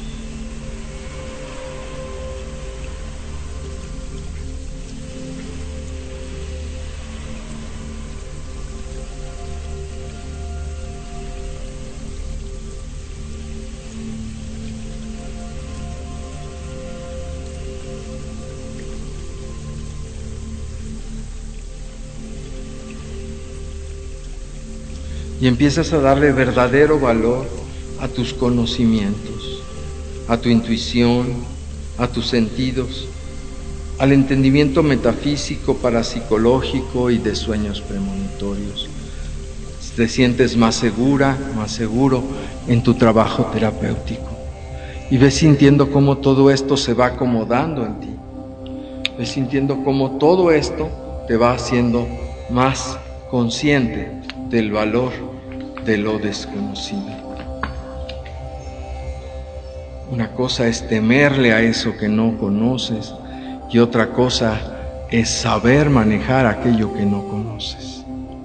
y empiezas a darle verdadero valor a tus conocimientos, a tu intuición, a tus sentidos, al entendimiento metafísico, parapsicológico y de sueños premonitorios. Te sientes más segura, más seguro en tu trabajo terapéutico y ves sintiendo cómo todo esto se va acomodando en ti. Ves sintiendo cómo todo esto te va haciendo más consciente del valor de lo desconocido. Una cosa es temerle a eso que no conoces y otra cosa es saber manejar aquello que no conoces.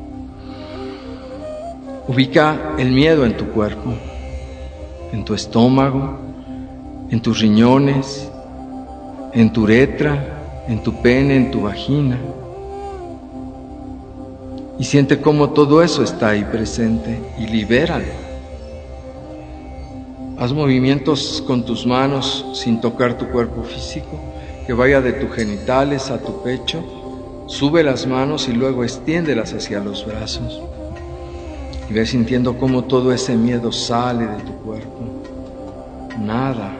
Ubica el miedo en tu cuerpo, en tu estómago, en tus riñones, en tu uretra, en tu pene, en tu vagina. Y siente cómo todo eso está ahí presente y libéralo. Haz movimientos con tus manos sin tocar tu cuerpo físico, que vaya de tus genitales a tu pecho. Sube las manos y luego extiéndelas hacia los brazos. Y ves sintiendo cómo todo ese miedo sale de tu cuerpo. Nada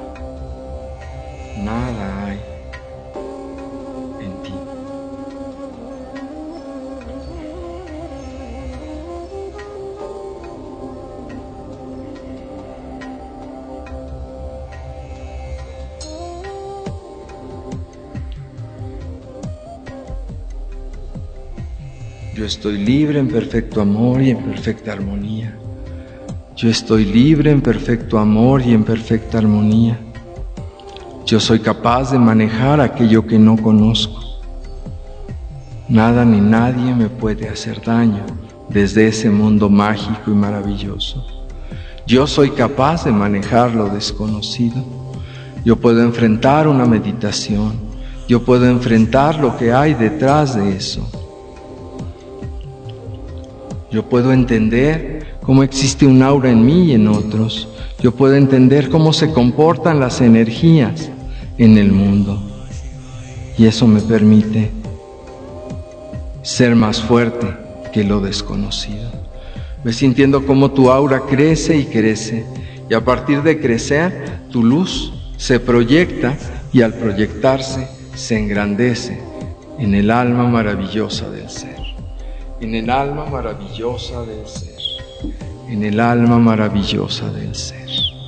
hay en ti. Yo estoy libre en perfecto amor y en perfecta armonía. Yo estoy libre en perfecto amor y en perfecta armonía. Yo soy capaz de manejar aquello que no conozco. Nada ni nadie me puede hacer daño desde ese mundo mágico y maravilloso. Yo soy capaz de manejar lo desconocido. Yo puedo enfrentar una meditación. Yo puedo enfrentar lo que hay detrás de eso. Yo puedo entender cómo existe un aura en mí y en otros. Yo puedo entender cómo se comportan las energías en el mundo. Y eso me permite ser más fuerte que lo desconocido. Ves sintiendo cómo tu aura crece y crece. Y a partir de crecer, tu luz se proyecta y al proyectarse se engrandece en el alma maravillosa del ser. En el alma maravillosa del ser, en el alma maravillosa del ser.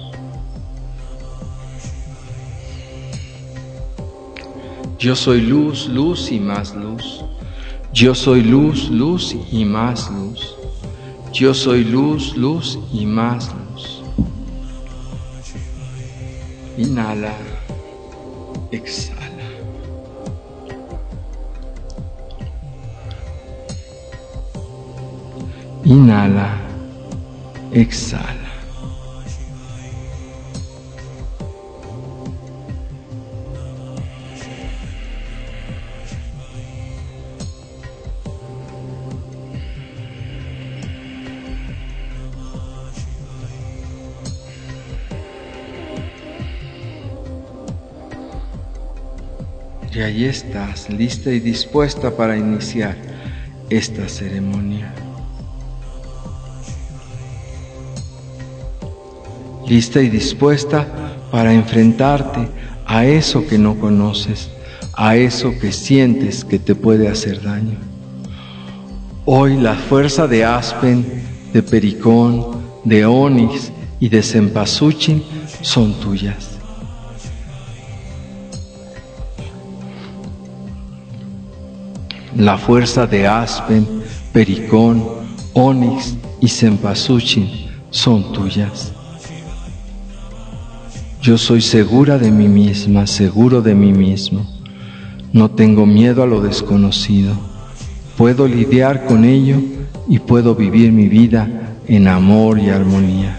Yo soy luz, luz y más luz. Yo soy luz, luz y más luz. Yo soy luz, luz y más luz. Inhala, exhala. Inhala, exhala. Y ahí estás, lista y dispuesta para iniciar esta ceremonia. Lista y dispuesta para enfrentarte a eso que no conoces, a eso que sientes que te puede hacer daño. Hoy la fuerza de aspen, de pericón, de onix y de cempasúchil son tuyas. La fuerza de aspen, pericón, onix y cempasúchil son tuyas. Yo soy segura de mí misma, seguro de mí mismo. No tengo miedo a lo desconocido. Puedo lidiar con ello y puedo vivir mi vida en amor y armonía.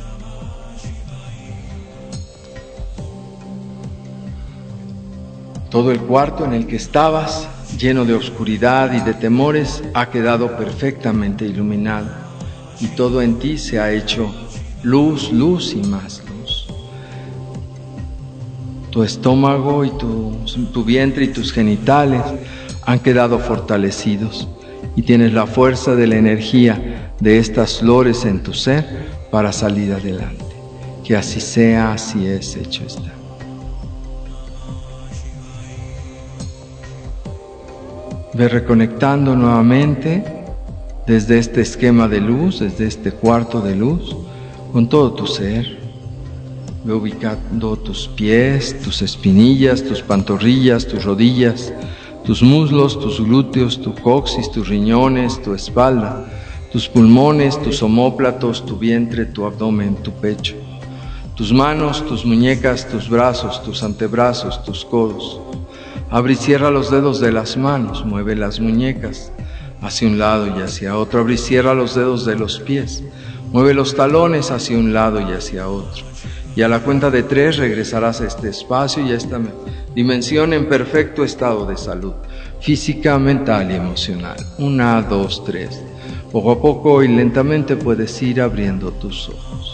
Todo el cuarto en el que estabas, lleno de oscuridad y de temores, ha quedado perfectamente iluminado y todo en ti se ha hecho luz, luz y más luz. Tu estómago y tu vientre y tus genitales han quedado fortalecidos y tienes la fuerza de la energía de estas flores en tu ser para salir adelante. Que así sea, así es, hecho está. Ve reconectando nuevamente desde este esquema de luz, desde este cuarto de luz, con todo tu ser. Ve ubicando tus pies, tus espinillas, tus pantorrillas, tus rodillas, tus muslos, tus glúteos, tu coxis, tus riñones, tu espalda, tus pulmones, tus omóplatos, tu vientre, tu abdomen, tu pecho, tus manos, tus muñecas, tus brazos, tus antebrazos, tus codos. Abre y cierra los dedos de las manos, mueve las muñecas hacia un lado y hacia otro. Abre y cierra los dedos de los pies, mueve los talones hacia un lado y hacia otro. Y a la cuenta de 3 regresarás a este espacio y a esta dimensión en perfecto estado de salud física, mental y emocional. 1, 2, 3. Poco a poco y lentamente puedes ir abriendo tus ojos.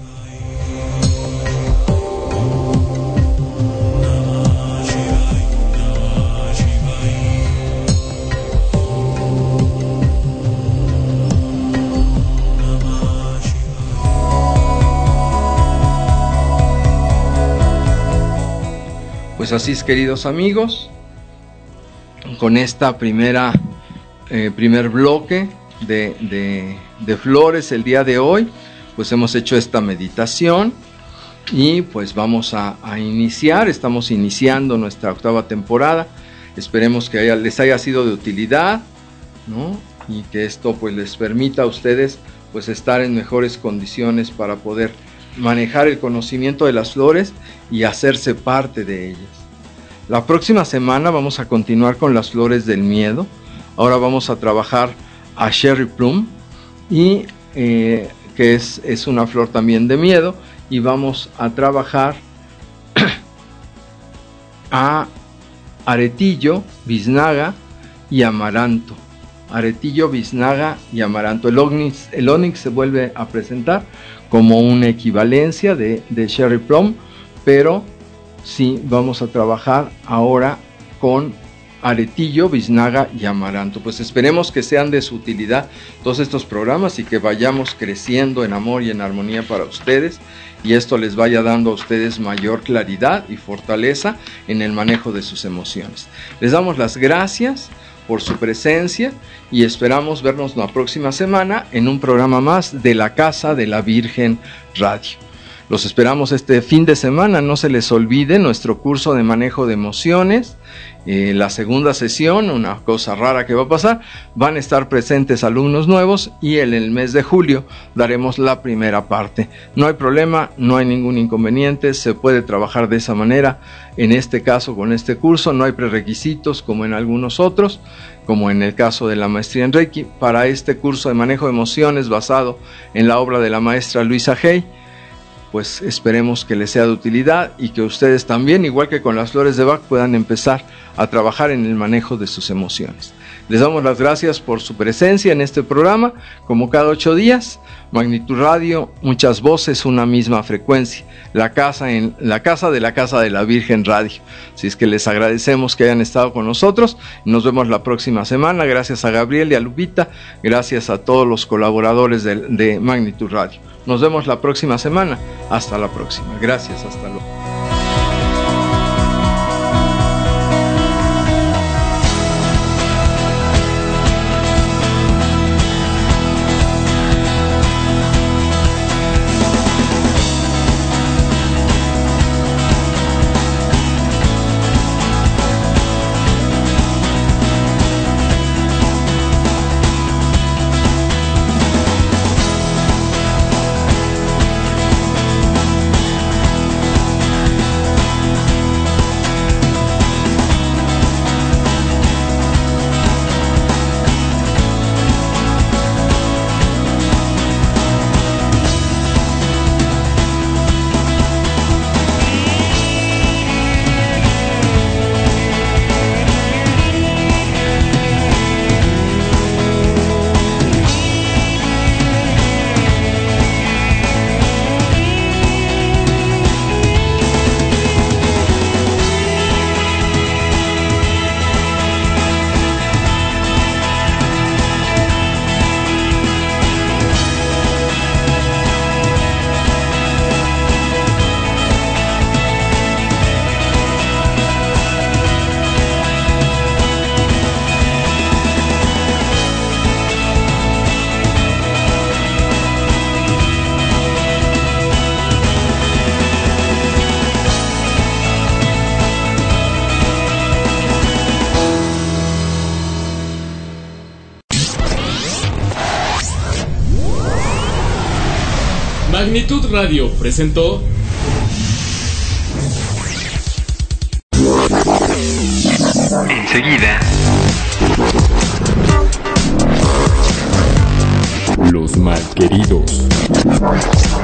Pues así es, queridos amigos, con esta primer bloque de flores el día de hoy, pues hemos hecho esta meditación y pues vamos a iniciar. Estamos iniciando nuestra 8ª temporada. Esperemos que les haya sido de utilidad, ¿no? Y que esto pues les permita a ustedes pues estar en mejores condiciones para poder manejar el conocimiento de las flores y hacerse parte de ellas. La próxima semana vamos a continuar con las flores del miedo. Ahora vamos a trabajar a Cherry Plum, y que es una flor también de miedo, y vamos a trabajar a aretillo, biznaga y amaranto. Aretillo, biznaga y amaranto. El onix se vuelve a presentar como una equivalencia de Cherry Plum, pero sí vamos a trabajar ahora con aretillo, biznaga y amaranto. Pues esperemos que sean de su utilidad todos estos programas y que vayamos creciendo en amor y en armonía para ustedes, y esto les vaya dando a ustedes mayor claridad y fortaleza en el manejo de sus emociones. Les damos las gracias por su presencia y esperamos vernos la próxima semana en un programa más de la Casa de la Virgen Radio. Los esperamos este fin de semana. No se les olvide nuestro curso de manejo de emociones, la segunda sesión. Una cosa rara que va a pasar: van a estar presentes alumnos nuevos, y en el mes de julio daremos la primera parte. No hay problema, no hay ningún inconveniente, se puede trabajar de esa manera. En este caso, con este curso, no hay prerequisitos como en algunos otros, como en el caso de la maestría en Reiki. Para este curso de manejo de emociones basado en la obra de la maestra Luisa Hay, pues esperemos que les sea de utilidad y que ustedes también, igual que con las flores de Bach, puedan empezar a trabajar en el manejo de sus emociones. Les damos las gracias por su presencia en este programa, como cada 8 días. Magnitud Radio, muchas voces, una misma frecuencia. La casa de la Casa de la Virgen Radio. Así es que les agradecemos que hayan estado con nosotros. Nos vemos la próxima semana. Gracias a Gabriel y a Lupita. Gracias a todos los colaboradores de Magnitud Radio. Nos vemos la próxima semana. Hasta la próxima. Gracias. Hasta luego. Magnitud Radio presentó Enseguida, Los Malqueridos.